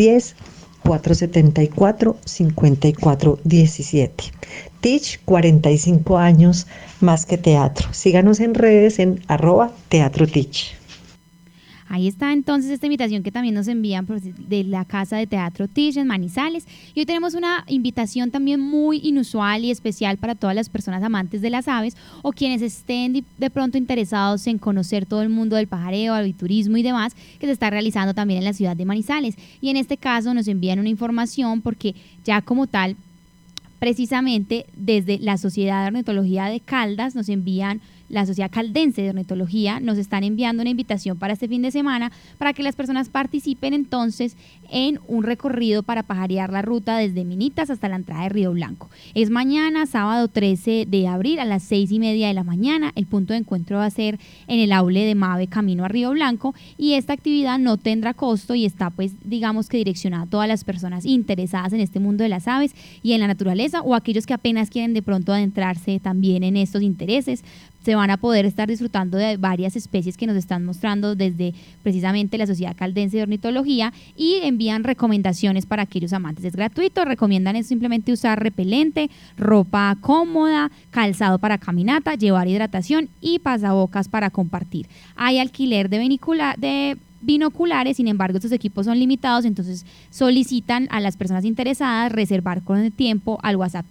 S19: 310-474-5417. Teach, 45 años más que teatro. Síganos en redes en @teatroteach.
S2: Ahí está entonces esta invitación que también nos envían de la Casa de Teatro Teach en Manizales. Y hoy tenemos una invitación también muy inusual y especial para todas las personas amantes de las aves o quienes estén de pronto interesados en conocer todo el mundo del pajareo, aviturismo y demás, que se está realizando también en la ciudad de Manizales. Y en este caso nos envían una información porque ya como tal, precisamente desde la Sociedad de Ornitología de Caldas nos envían, la Sociedad Caldense de Ornitología nos están enviando una invitación para este fin de semana para que las personas participen entonces en un recorrido para pajarear la ruta desde Minitas hasta la entrada de Río Blanco. Es mañana, sábado 13 de abril a las 6:30 de la mañana. El punto de encuentro va a ser en el aule de Mave camino a Río Blanco y esta actividad no tendrá costo y está pues digamos que direccionada a todas las personas interesadas en este mundo de las aves y en la naturaleza o aquellos que apenas quieren de pronto adentrarse también en estos intereses. Se van a poder estar disfrutando de varias especies que nos están mostrando desde precisamente la Sociedad Caldense de Ornitología y envían recomendaciones para aquellos amantes. Es gratuito, recomiendan simplemente usar repelente, ropa cómoda, calzado para caminata, llevar hidratación y pasabocas para compartir. Hay alquiler de binoculares, sin embargo estos equipos son limitados, entonces solicitan a las personas interesadas reservar con el tiempo al WhatsApp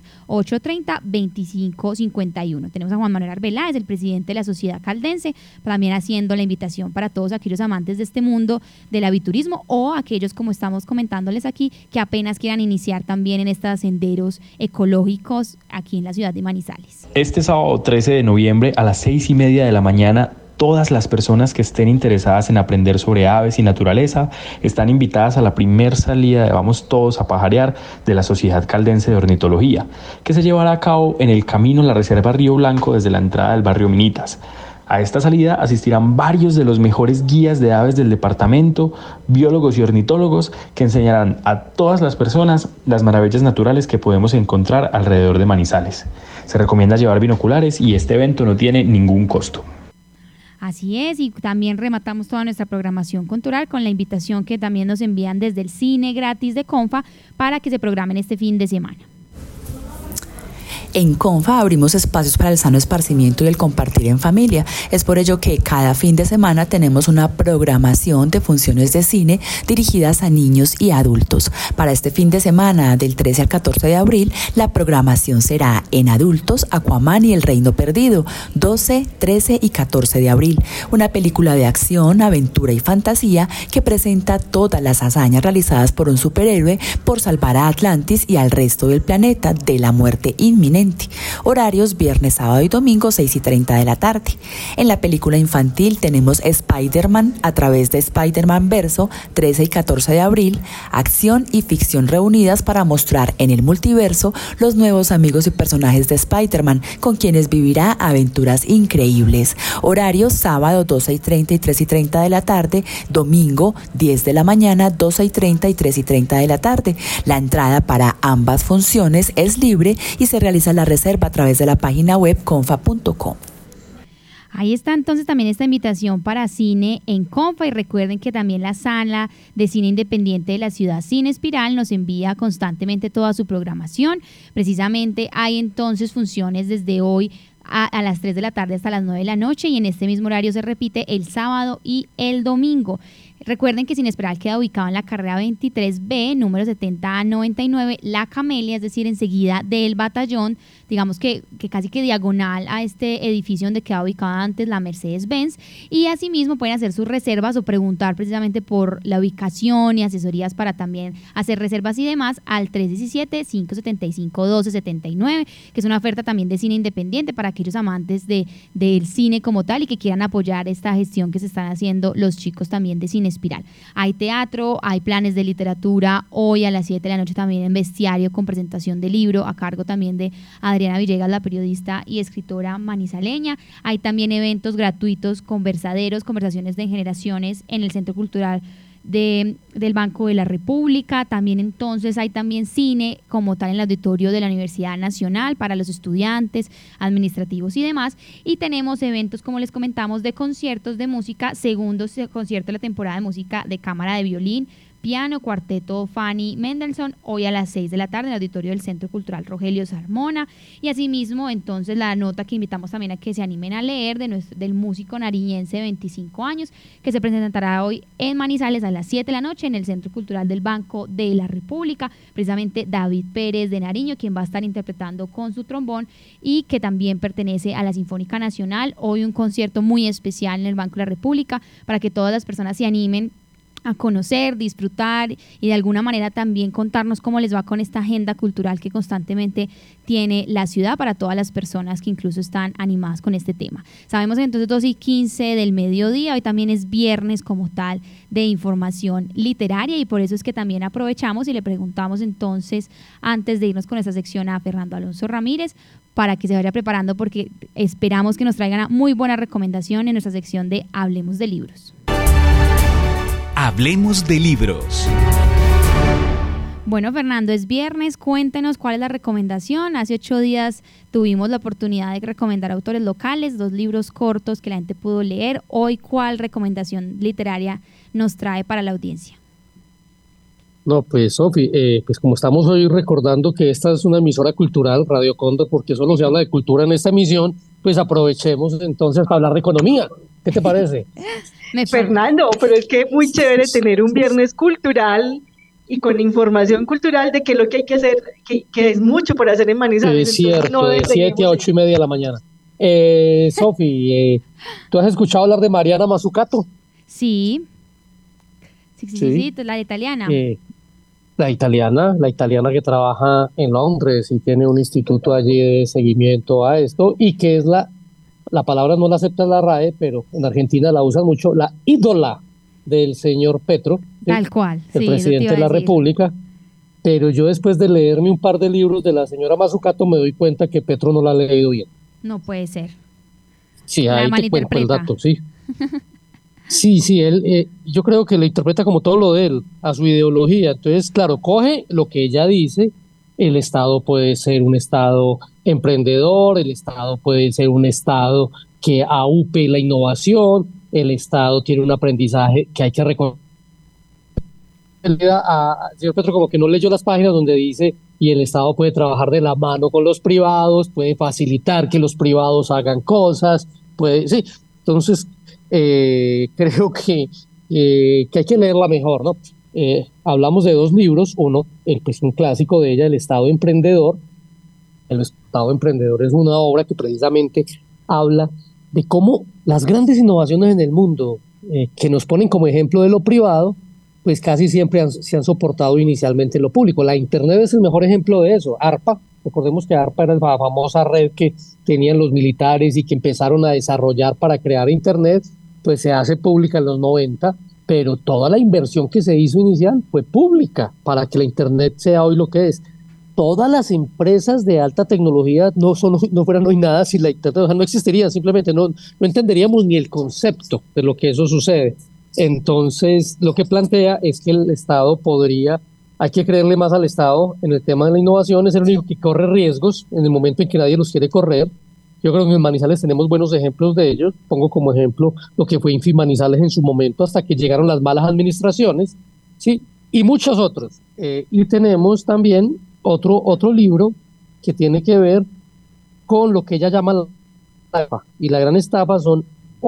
S2: 310-830-2551. Tenemos a Juan Manuel Arbeláez, es el presidente de la Sociedad Caldense, también haciendo la invitación para todos aquellos amantes de este mundo del aviturismo o aquellos, como estamos comentándoles aquí, que apenas quieran iniciar también en estos senderos ecológicos aquí en la ciudad de Manizales.
S20: Este sábado 13 de noviembre a las 6:30 de la mañana, todas las personas que estén interesadas en aprender sobre aves y naturaleza están invitadas a la primer salida de Vamos Todos a Pajarear de la Sociedad Caldense de Ornitología, que se llevará a cabo en el camino a la Reserva Río Blanco desde la entrada del barrio Minitas. A esta salida asistirán varios de los mejores guías de aves del departamento, biólogos y ornitólogos que enseñarán a todas las personas las maravillas naturales que podemos encontrar alrededor de Manizales. Se recomienda llevar binoculares y este evento no tiene ningún costo.
S2: Así es, y también rematamos toda nuestra programación cultural con la invitación que también nos envían desde el cine gratis de Confa para que se programen este fin de semana.
S21: En Confa abrimos espacios para el sano esparcimiento y el compartir en familia. Es por ello que cada fin de semana tenemos una programación de funciones de cine dirigidas a niños y adultos. Para este fin de semana, del 13 al 14 de abril, la programación será en adultos Aquaman y el Reino Perdido, 12, 13 y 14 de abril. Una película de acción, aventura y fantasía que presenta todas las hazañas realizadas por un superhéroe por salvar a Atlantis y al resto del planeta de la muerte inminente gratuitamente. Horarios viernes, sábado y domingo, 6:30 de la tarde. En la película infantil tenemos Spider-Man a través de Spider-Man Verso, 13 y 14 de abril, acción y ficción reunidas para mostrar en el multiverso los nuevos amigos y personajes de Spider-Man, con quienes vivirá aventuras increíbles. Horarios sábado 12:30 y 3:30 de la tarde, domingo 10 de la mañana, 12:30 y 3:30 de la tarde. La entrada para ambas funciones es libre y se realiza la reserva a través de la página web confa.com.
S2: Ahí está entonces también esta invitación para cine en Confa, y recuerden que también la sala de cine independiente de la ciudad, Cine Espiral, nos envía constantemente toda su programación. Precisamente hay entonces funciones desde hoy a las 3 de la tarde hasta las 9 de la noche, y en este mismo horario se repite el sábado y el domingo. Recuerden que Cine Espiral queda ubicado en la carrera 23B, número 70A99, La Camelia, es decir, enseguida del Batallón, digamos que casi que diagonal a este edificio donde queda ubicada antes la Mercedes-Benz, y asimismo pueden hacer sus reservas o preguntar precisamente por la ubicación y asesorías para también hacer reservas y demás al 317-575-1279, que es una oferta también de cine independiente para aquellos amantes del cine como tal y que quieran apoyar esta gestión que se están haciendo los chicos también de Cine Espiral. Hay teatro, hay planes de literatura, hoy a las 7 de la noche también en Bestiario con presentación de libro a cargo también de Adriana Villegas, la periodista y escritora manizaleña. Hay también eventos gratuitos, conversaciones de generaciones en el Centro Cultural del Banco de la República. También entonces hay también cine como tal en el auditorio de la Universidad Nacional para los estudiantes, administrativos y demás, y tenemos eventos, como les comentamos, de conciertos de música, segundo concierto de la temporada de música de cámara de violín, piano, cuarteto Fanny Mendelssohn, hoy a las 6 de la tarde en el auditorio del Centro Cultural Rogelio Sarmona. Y asimismo entonces la nota que invitamos también a que se animen a leer del músico nariñense de 25 años, que se presentará hoy en Manizales a las 7 de la noche en el Centro Cultural del Banco de la República, precisamente David Pérez de Nariño, quien va a estar interpretando con su trombón y que también pertenece a la Sinfónica Nacional. Hoy un concierto muy especial en el Banco de la República para que todas las personas se animen a conocer, disfrutar y de alguna manera también contarnos cómo les va con esta agenda cultural que constantemente tiene la ciudad para todas las personas que incluso están animadas con este tema. Sabemos que entonces 2:15 del mediodía, hoy también es viernes como tal de información literaria, y por eso es que también aprovechamos y le preguntamos entonces, antes de irnos con esta sección, a Fernando Alonso Ramírez para que se vaya preparando, porque esperamos que nos traigan una muy buena recomendación en nuestra sección de Hablemos de Libros.
S5: Hablemos de libros.
S2: Bueno, Fernando, es viernes, cuéntenos cuál es la recomendación. Hace 8 días tuvimos la oportunidad de recomendar autores locales, 2 libros cortos que la gente pudo leer. Hoy, ¿cuál recomendación literaria nos trae para la audiencia?
S8: No, pues Sofi, pues como estamos hoy recordando que esta es una emisora cultural, Radio Cóndor, porque solo se habla de cultura en esta emisión, pues aprovechemos entonces para hablar de economía. ¿Qué te parece?
S9: Fernando, pero es que muy chévere tener un viernes cultural y con información cultural de que lo que hay que hacer, que es mucho por hacer en Manizales.
S8: Es cierto, de 7 a 8:30 de la mañana. Sofi, ¿tú has escuchado hablar de Mariana Mazzucato?
S2: Sí, la italiana.
S8: La italiana que trabaja en Londres y tiene un instituto allí de seguimiento a esto, y que es la palabra no la acepta la RAE, pero en Argentina la usan mucho, la ídola del señor Petro,
S2: tal cual,
S8: el presidente de la República. Pero yo, después de leerme un par de libros de la señora Mazzucato, me doy cuenta que Petro no la ha leído bien.
S2: No puede ser.
S8: Sí, ahí te cuento el dato, sí. Sí, él, yo creo que lo interpreta como todo lo de él, a su ideología. Entonces, claro, coge lo que ella dice. El Estado puede ser un Estado emprendedor, el Estado puede ser un Estado que aupe la innovación, el Estado tiene un aprendizaje que hay que reconocer. Señor Petro como que no leyó las páginas donde dice, y el Estado puede trabajar de la mano con los privados, puede facilitar que los privados hagan cosas, sí. Entonces, creo que hay que leerla mejor, ¿no? Hablamos de 2 libros, uno, pues un clásico de ella, El Estado Emprendedor. El Estado Emprendedor es una obra que precisamente habla de cómo las grandes innovaciones en el mundo, que nos ponen como ejemplo de lo privado, pues casi siempre se han soportado inicialmente en lo público. La Internet es el mejor ejemplo de eso. ARPA, Recordemos que ARPA era la famosa red que tenían los militares y que empezaron a desarrollar para crear Internet, pues se hace pública en los 90, pero toda la inversión que se hizo inicial fue pública para que la Internet sea hoy lo que es. Todas las empresas de alta tecnología no fueran hoy nada si la Internet, o sea, no existirían, simplemente no entenderíamos ni el concepto de lo que eso sucede. Entonces, lo que plantea es que el Estado hay que creerle más al Estado en el tema de la innovación, es el único que corre riesgos en el momento en que nadie los quiere correr. Yo creo que en Manizales tenemos buenos ejemplos de ellos. Pongo como ejemplo lo que fue Infimanizales en su momento hasta que llegaron las malas administraciones, ¿sí? Y muchos otros. Y tenemos también otro libro que tiene que ver con lo que ella llama la estafa. Y la gran estafa son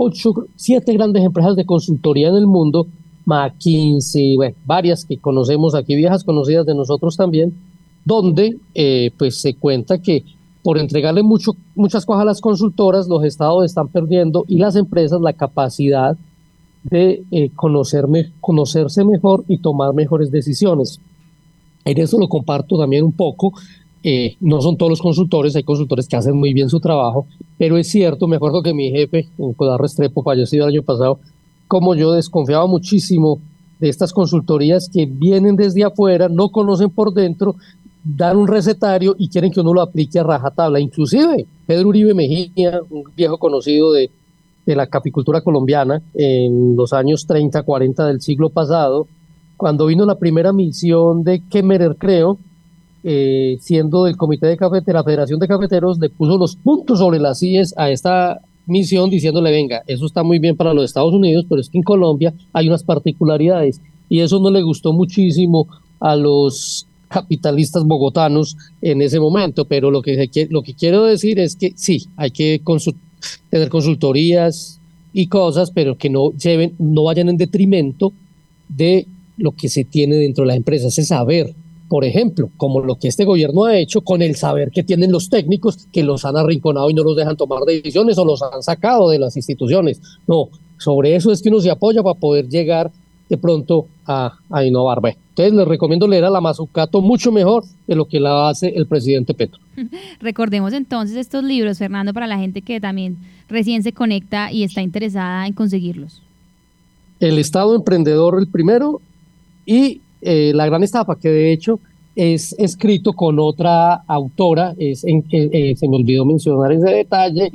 S8: 7 grandes empresas de consultoría en el mundo, McKinsey, varias que conocemos aquí, viejas conocidas de nosotros también, donde pues se cuenta que por entregarle muchas cosas a las consultoras, los estados están perdiendo y las empresas la capacidad de conocerse mejor y tomar mejores decisiones. En eso lo comparto también un poco. No son todos los consultores, hay consultores que hacen muy bien su trabajo, pero es cierto, me acuerdo que mi jefe, Nicolás Restrepo, fallecido el año pasado, como yo desconfiaba muchísimo de estas consultorías que vienen desde afuera, no conocen por dentro, dan un recetario y quieren que uno lo aplique a rajatabla. Inclusive Pedro Uribe Mejía, un viejo conocido de la caficultura colombiana en los años 30, 40 del siglo pasado, cuando vino la primera misión de Kemmerer, creo, siendo del Comité de la Federación de Cafeteros, le puso los puntos sobre las IES a esta misión diciéndole, venga, eso está muy bien para los Estados Unidos, pero es que en Colombia hay unas particularidades, y eso no le gustó muchísimo a los capitalistas bogotanos en ese momento, pero lo que quiero decir es que sí, hay que tener consultorías y cosas, pero que no vayan en detrimento de lo que se tiene dentro de las empresas, ese saber, por ejemplo, como lo que este gobierno ha hecho con el saber que tienen los técnicos, que los han arrinconado y no los dejan tomar decisiones o los han sacado de las instituciones. No, sobre eso es que uno se apoya para poder llegar de pronto a innovar. Bueno, entonces les recomiendo leer a la Mazzucato mucho mejor de lo que la hace el presidente Petro.
S2: Recordemos entonces estos libros, Fernando, para la gente que también recién se conecta y está interesada en conseguirlos.
S8: El Estado Emprendedor, el primero, y La Gran Estafa, que de hecho es escrito con otra autora, se me olvidó mencionar ese detalle,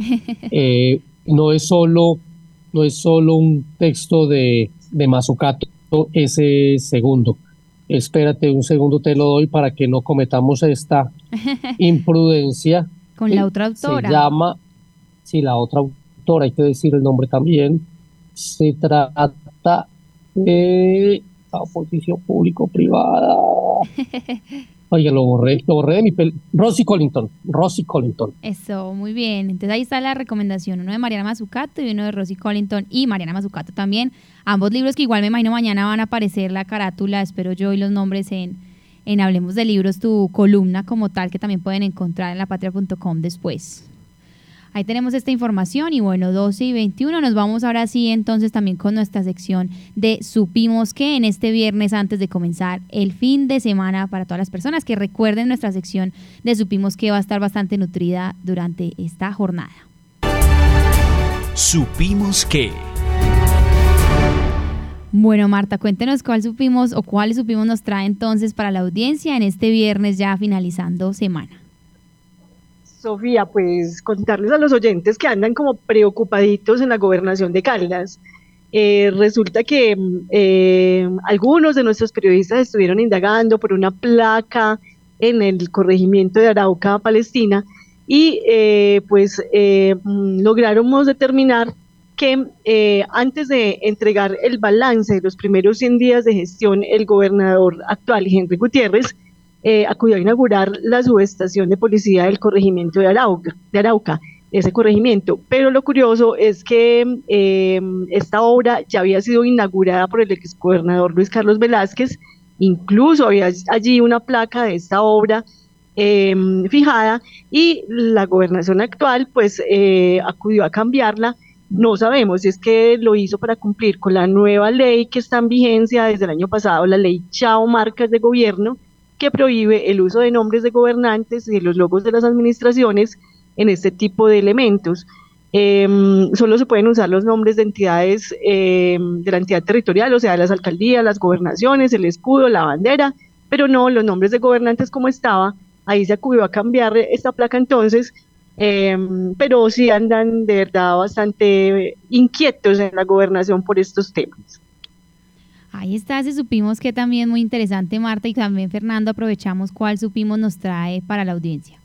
S8: no es solo un texto de Mazzucato, ese segundo. Espérate un segundo, te lo doy para que no cometamos esta imprudencia.
S2: Con la otra autora.
S8: Se llama, sí, la otra autora, hay que decir el nombre también. Se trata de la oposición público-privada. Oye, lo borré de mi Rosie Collington.
S2: Eso, muy bien. Entonces ahí está la recomendación, uno de Mariana Mazzucato y uno de Rosie Collington y Mariana Mazzucato también. Ambos libros que igual me imagino mañana van a aparecer la carátula, espero yo, y los nombres en Hablemos de Libros, tu columna como tal, que también pueden encontrar en lapatria.com después. Ahí tenemos esta información y bueno, 12:21, nos vamos ahora sí entonces también con nuestra sección de Supimos que en este viernes antes de comenzar el fin de semana para todas las personas que recuerden nuestra sección de Supimos que va a estar bastante nutrida durante esta jornada.
S5: Supimos que.
S2: Bueno, Marta, cuéntenos cuáles supimos nos trae entonces para la audiencia en este viernes ya finalizando semana.
S9: Sofía, pues contarles a los oyentes que andan como preocupaditos en la gobernación de Caldas. Resulta que algunos de nuestros periodistas estuvieron indagando por una placa en el corregimiento de Arauca, Palestina, y logramos determinar que antes de entregar el balance de los primeros 100 días de gestión, el gobernador actual, Henry Gutiérrez, acudió a inaugurar la subestación de policía del corregimiento de Arauca, ese corregimiento. Pero lo curioso es que esta obra ya había sido inaugurada por el exgobernador Luis Carlos Velázquez, incluso había allí una placa de esta obra fijada, y la gobernación actual pues acudió a cambiarla. No sabemos si es que lo hizo para cumplir con la nueva ley que está en vigencia desde el año pasado, la ley Chao Marcas de Gobierno, que prohíbe el uso de nombres de gobernantes y los logos de las administraciones en este tipo de elementos. Solo se pueden usar los nombres de entidades de la entidad territorial, o sea, las alcaldías, las gobernaciones, el escudo, la bandera, pero no los nombres de gobernantes como estaba. Ahí se acudió a cambiar esta placa entonces, pero sí andan de verdad bastante inquietos en la gobernación por estos temas.
S2: Ahí está, ese supimos que también muy interesante, Marta, y también Fernando, aprovechamos cuál supimos nos trae para la audiencia.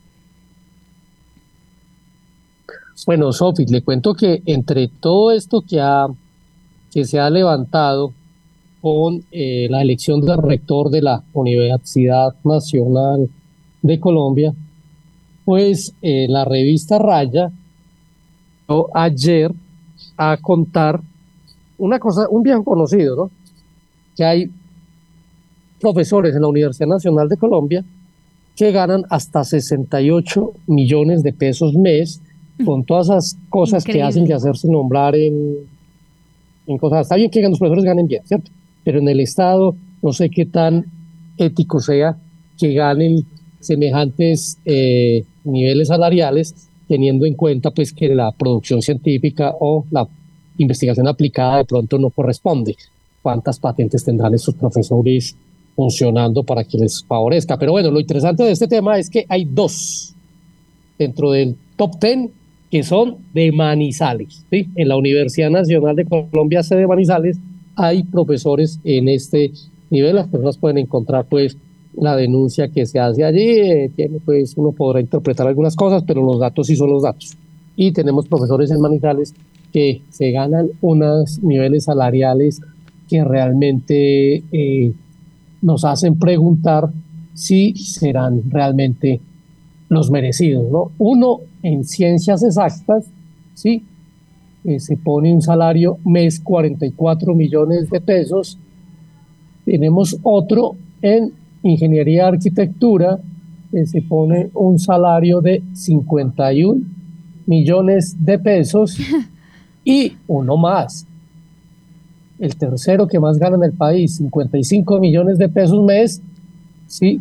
S8: Bueno, Sofi, le cuento que entre todo esto que se ha levantado con la elección del rector de la Universidad Nacional de Colombia, pues la revista Raya ayer a contar una cosa, un viejo conocido, ¿no? Que hay profesores en la Universidad Nacional de Colombia que ganan hasta 68 millones de pesos mes con todas esas cosas Increíble. Que hacen de hacerse nombrar en cosas. Está bien que los profesores ganen bien, ¿cierto? Pero en el Estado no sé qué tan ético sea que ganen semejantes niveles salariales, teniendo en cuenta pues que la producción científica o la investigación aplicada de pronto no corresponde. ¿Cuántas patentes tendrán estos profesores funcionando para que les favorezca? Pero bueno, lo interesante de este tema es que hay dos dentro del top 10 que son de Manizales, ¿sí? En la Universidad Nacional de Colombia, sede de Manizales, hay profesores en este nivel. Las personas pueden encontrar pues la denuncia que se hace allí, pues uno podrá interpretar algunas cosas, pero los datos sí son los datos. Y tenemos profesores en Manizales que se ganan unos niveles salariales que realmente nos hacen preguntar si serán realmente los merecidos, ¿no? Uno en ciencias exactas, ¿sí? Se pone un salario mes 44 millones de pesos. Tenemos otro en ingeniería y arquitectura, se pone un salario de 51 millones de pesos. Y uno más, el tercero que más gana en el país, 55 millones de pesos mes, ¿sí?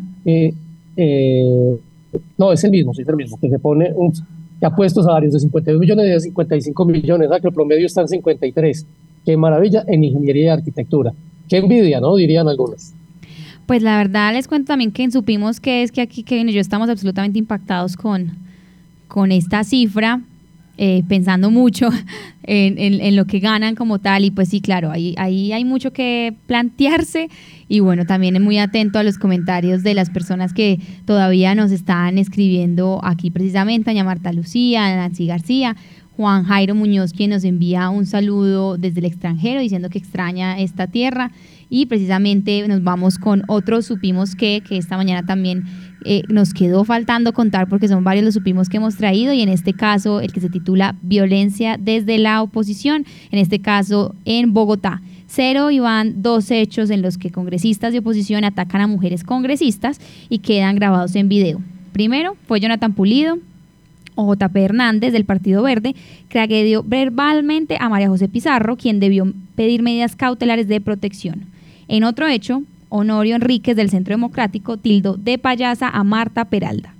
S8: No, es el mismo, que se pone que ha puesto salarios de 52 millones y de 55 millones, ¿verdad? Que el promedio está en 53. Qué maravilla en ingeniería y arquitectura. Qué envidia, ¿no? Dirían algunos.
S2: Pues la verdad les cuento también que supimos que es que aquí Kevin y yo estamos absolutamente impactados con esta cifra, pensando mucho en lo que ganan como tal, y pues sí, claro, ahí hay mucho que plantearse. Y bueno, también es muy atento a los comentarios de las personas que todavía nos están escribiendo aquí precisamente, doña Marta Lucía, Nancy García, Juan Jairo Muñoz, quien nos envía un saludo desde el extranjero diciendo que extraña esta tierra. Y precisamente nos vamos con otro supimos que esta mañana también nos quedó faltando contar, porque son varios los supimos que hemos traído, y en este caso el que se titula Violencia desde la oposición, en este caso en Bogotá. 0 y van 2 hechos en los que congresistas de oposición atacan a mujeres congresistas y quedan grabados en video. Primero fue Jonathan Pulido o JP Hernández del Partido Verde, que agredió verbalmente a María José Pizarro, quien debió pedir medidas cautelares de protección. En otro hecho, Honorio Enríquez del Centro Democrático tildó de payasa a Marta Peralta.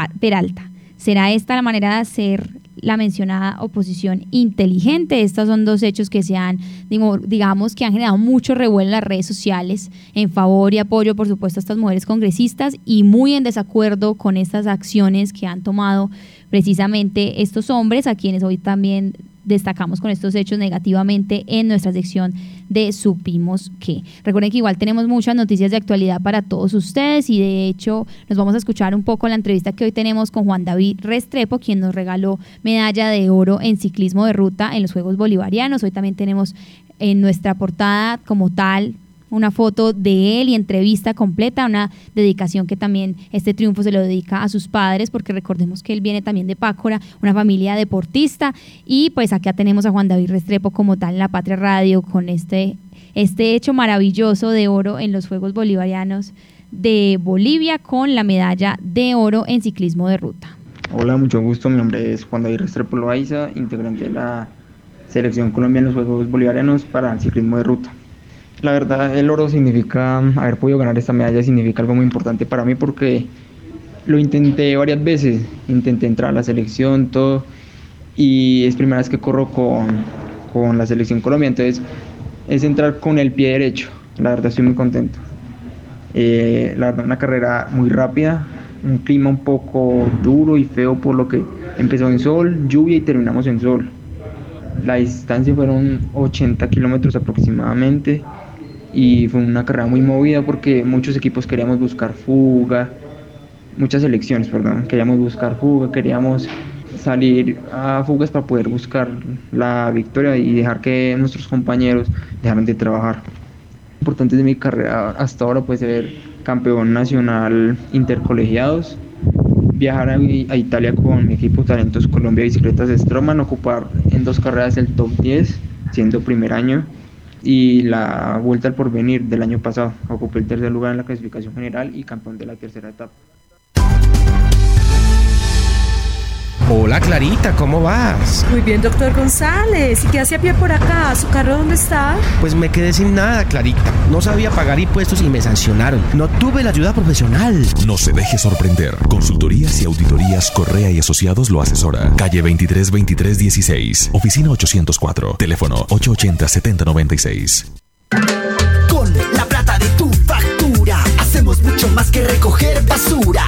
S2: ¿Será esta la manera de hacer la mencionada oposición inteligente? Estos son 2 hechos que se han, digamos, que han generado mucho revuelo en las redes sociales en favor y apoyo, por supuesto, a estas mujeres congresistas, y muy en desacuerdo con estas acciones que han tomado precisamente estos hombres, a quienes hoy también destacamos con estos hechos negativamente en nuestra sección de Supimos Que. Recuerden que igual tenemos muchas noticias de actualidad para todos ustedes, y de hecho nos vamos a escuchar un poco la entrevista que hoy tenemos con Juan David Restrepo, quien nos regaló medalla de oro en ciclismo de ruta en los Juegos Bolivarianos. Hoy también tenemos en nuestra portada como tal una foto de él y entrevista completa, una dedicación que también este triunfo se lo dedica a sus padres, porque recordemos que él viene también de Pácora, una familia deportista. Y pues acá tenemos a Juan David Restrepo como tal en La Patria Radio con este hecho maravilloso de oro en los Juegos Bolivarianos de Bolivia, con la medalla de oro en ciclismo de ruta.
S1: Hola, mucho gusto, mi nombre es Juan David Restrepo Loaiza, integrante de la Selección Colombia en los Juegos Bolivarianos para el ciclismo de ruta. La verdad, el oro significa, haber podido ganar esta medalla significa algo muy importante para mí porque lo intenté varias veces, intenté entrar a la selección, todo, y es primera vez que corro con la selección Colombia, entonces es entrar con el pie derecho, la verdad estoy muy contento. La verdad, una carrera muy rápida, un clima un poco duro y feo por lo que empezó en sol, lluvia y terminamos en sol. La distancia fueron 80 kilómetros aproximadamente y fue una carrera muy movida porque muchos equipos queríamos buscar fuga, muchas selecciones, perdón, queríamos buscar fuga, queríamos salir a fugas para poder buscar la victoria y dejar que nuestros compañeros dejaran de trabajar. Lo importante de mi carrera hasta ahora puede ser campeón nacional intercolegiados, viajar a Italia con mi equipo Talentos Colombia Bicicletas Stroman, ocupar en 2 carreras el top 10, siendo primer año, y la Vuelta al Porvenir del año pasado, ocupé el 3er lugar en la clasificación general y campeón de la 3ª etapa.
S3: Hola Clarita, ¿cómo vas?
S22: Muy bien, doctor González. ¿Y qué hace a pie por acá? ¿Su carro dónde está?
S3: Pues me quedé sin nada, Clarita. No sabía pagar impuestos y me sancionaron. No tuve la ayuda profesional.
S23: No se deje sorprender. Consultorías y auditorías Correa y Asociados lo asesora. Calle 23 23 16. Oficina 804. Teléfono 880-7096.
S4: Con la plata de tu factura hacemos mucho más que recoger basura.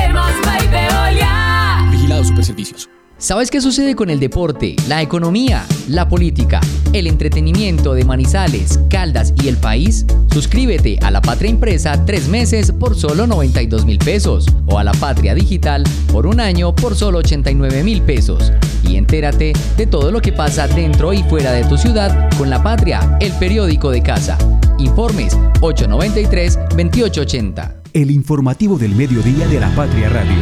S5: Vigilado Superservicios.
S6: ¿Sabes qué sucede con el deporte, la economía, la política, el entretenimiento de Manizales, Caldas y el país? Suscríbete a La Patria Impresa 3 meses por solo 92.000 pesos o a La Patria Digital por 1 año por solo 89.000 pesos. Y entérate de todo lo que pasa dentro y fuera de tu ciudad con La Patria, el periódico de casa. Informes 893-2880.
S24: El informativo del mediodía de La Patria Radio.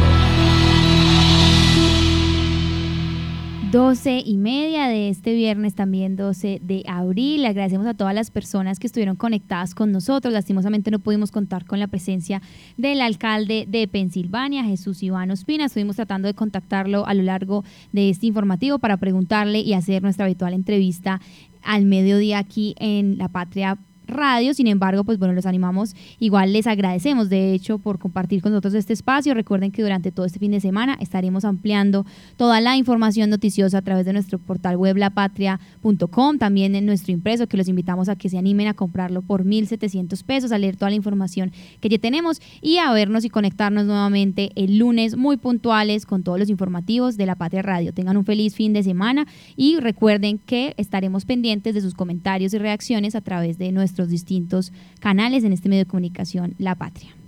S2: 12:30 de este viernes, también 12 de abril. Le agradecemos a todas las personas que estuvieron conectadas con nosotros. Lastimosamente no pudimos contar con la presencia del alcalde de Pensilvania, Jesús Iván Ospina. Estuvimos tratando de contactarlo a lo largo de este informativo para preguntarle y hacer nuestra habitual entrevista al mediodía aquí en La Patria Radio. Sin embargo, pues bueno, los animamos, igual les agradecemos de hecho por compartir con nosotros este espacio. Recuerden que durante todo este fin de semana estaremos ampliando toda la información noticiosa a través de nuestro portal web lapatria.com, también en nuestro impreso, que los invitamos a que se animen a comprarlo por 1.700 pesos, a leer toda la información que ya tenemos y a vernos y conectarnos nuevamente el lunes muy puntuales con todos los informativos de La Patria Radio. Tengan un feliz fin de semana y recuerden que estaremos pendientes de sus comentarios y reacciones a través de nuestros distintos canales en este medio de comunicación La Patria.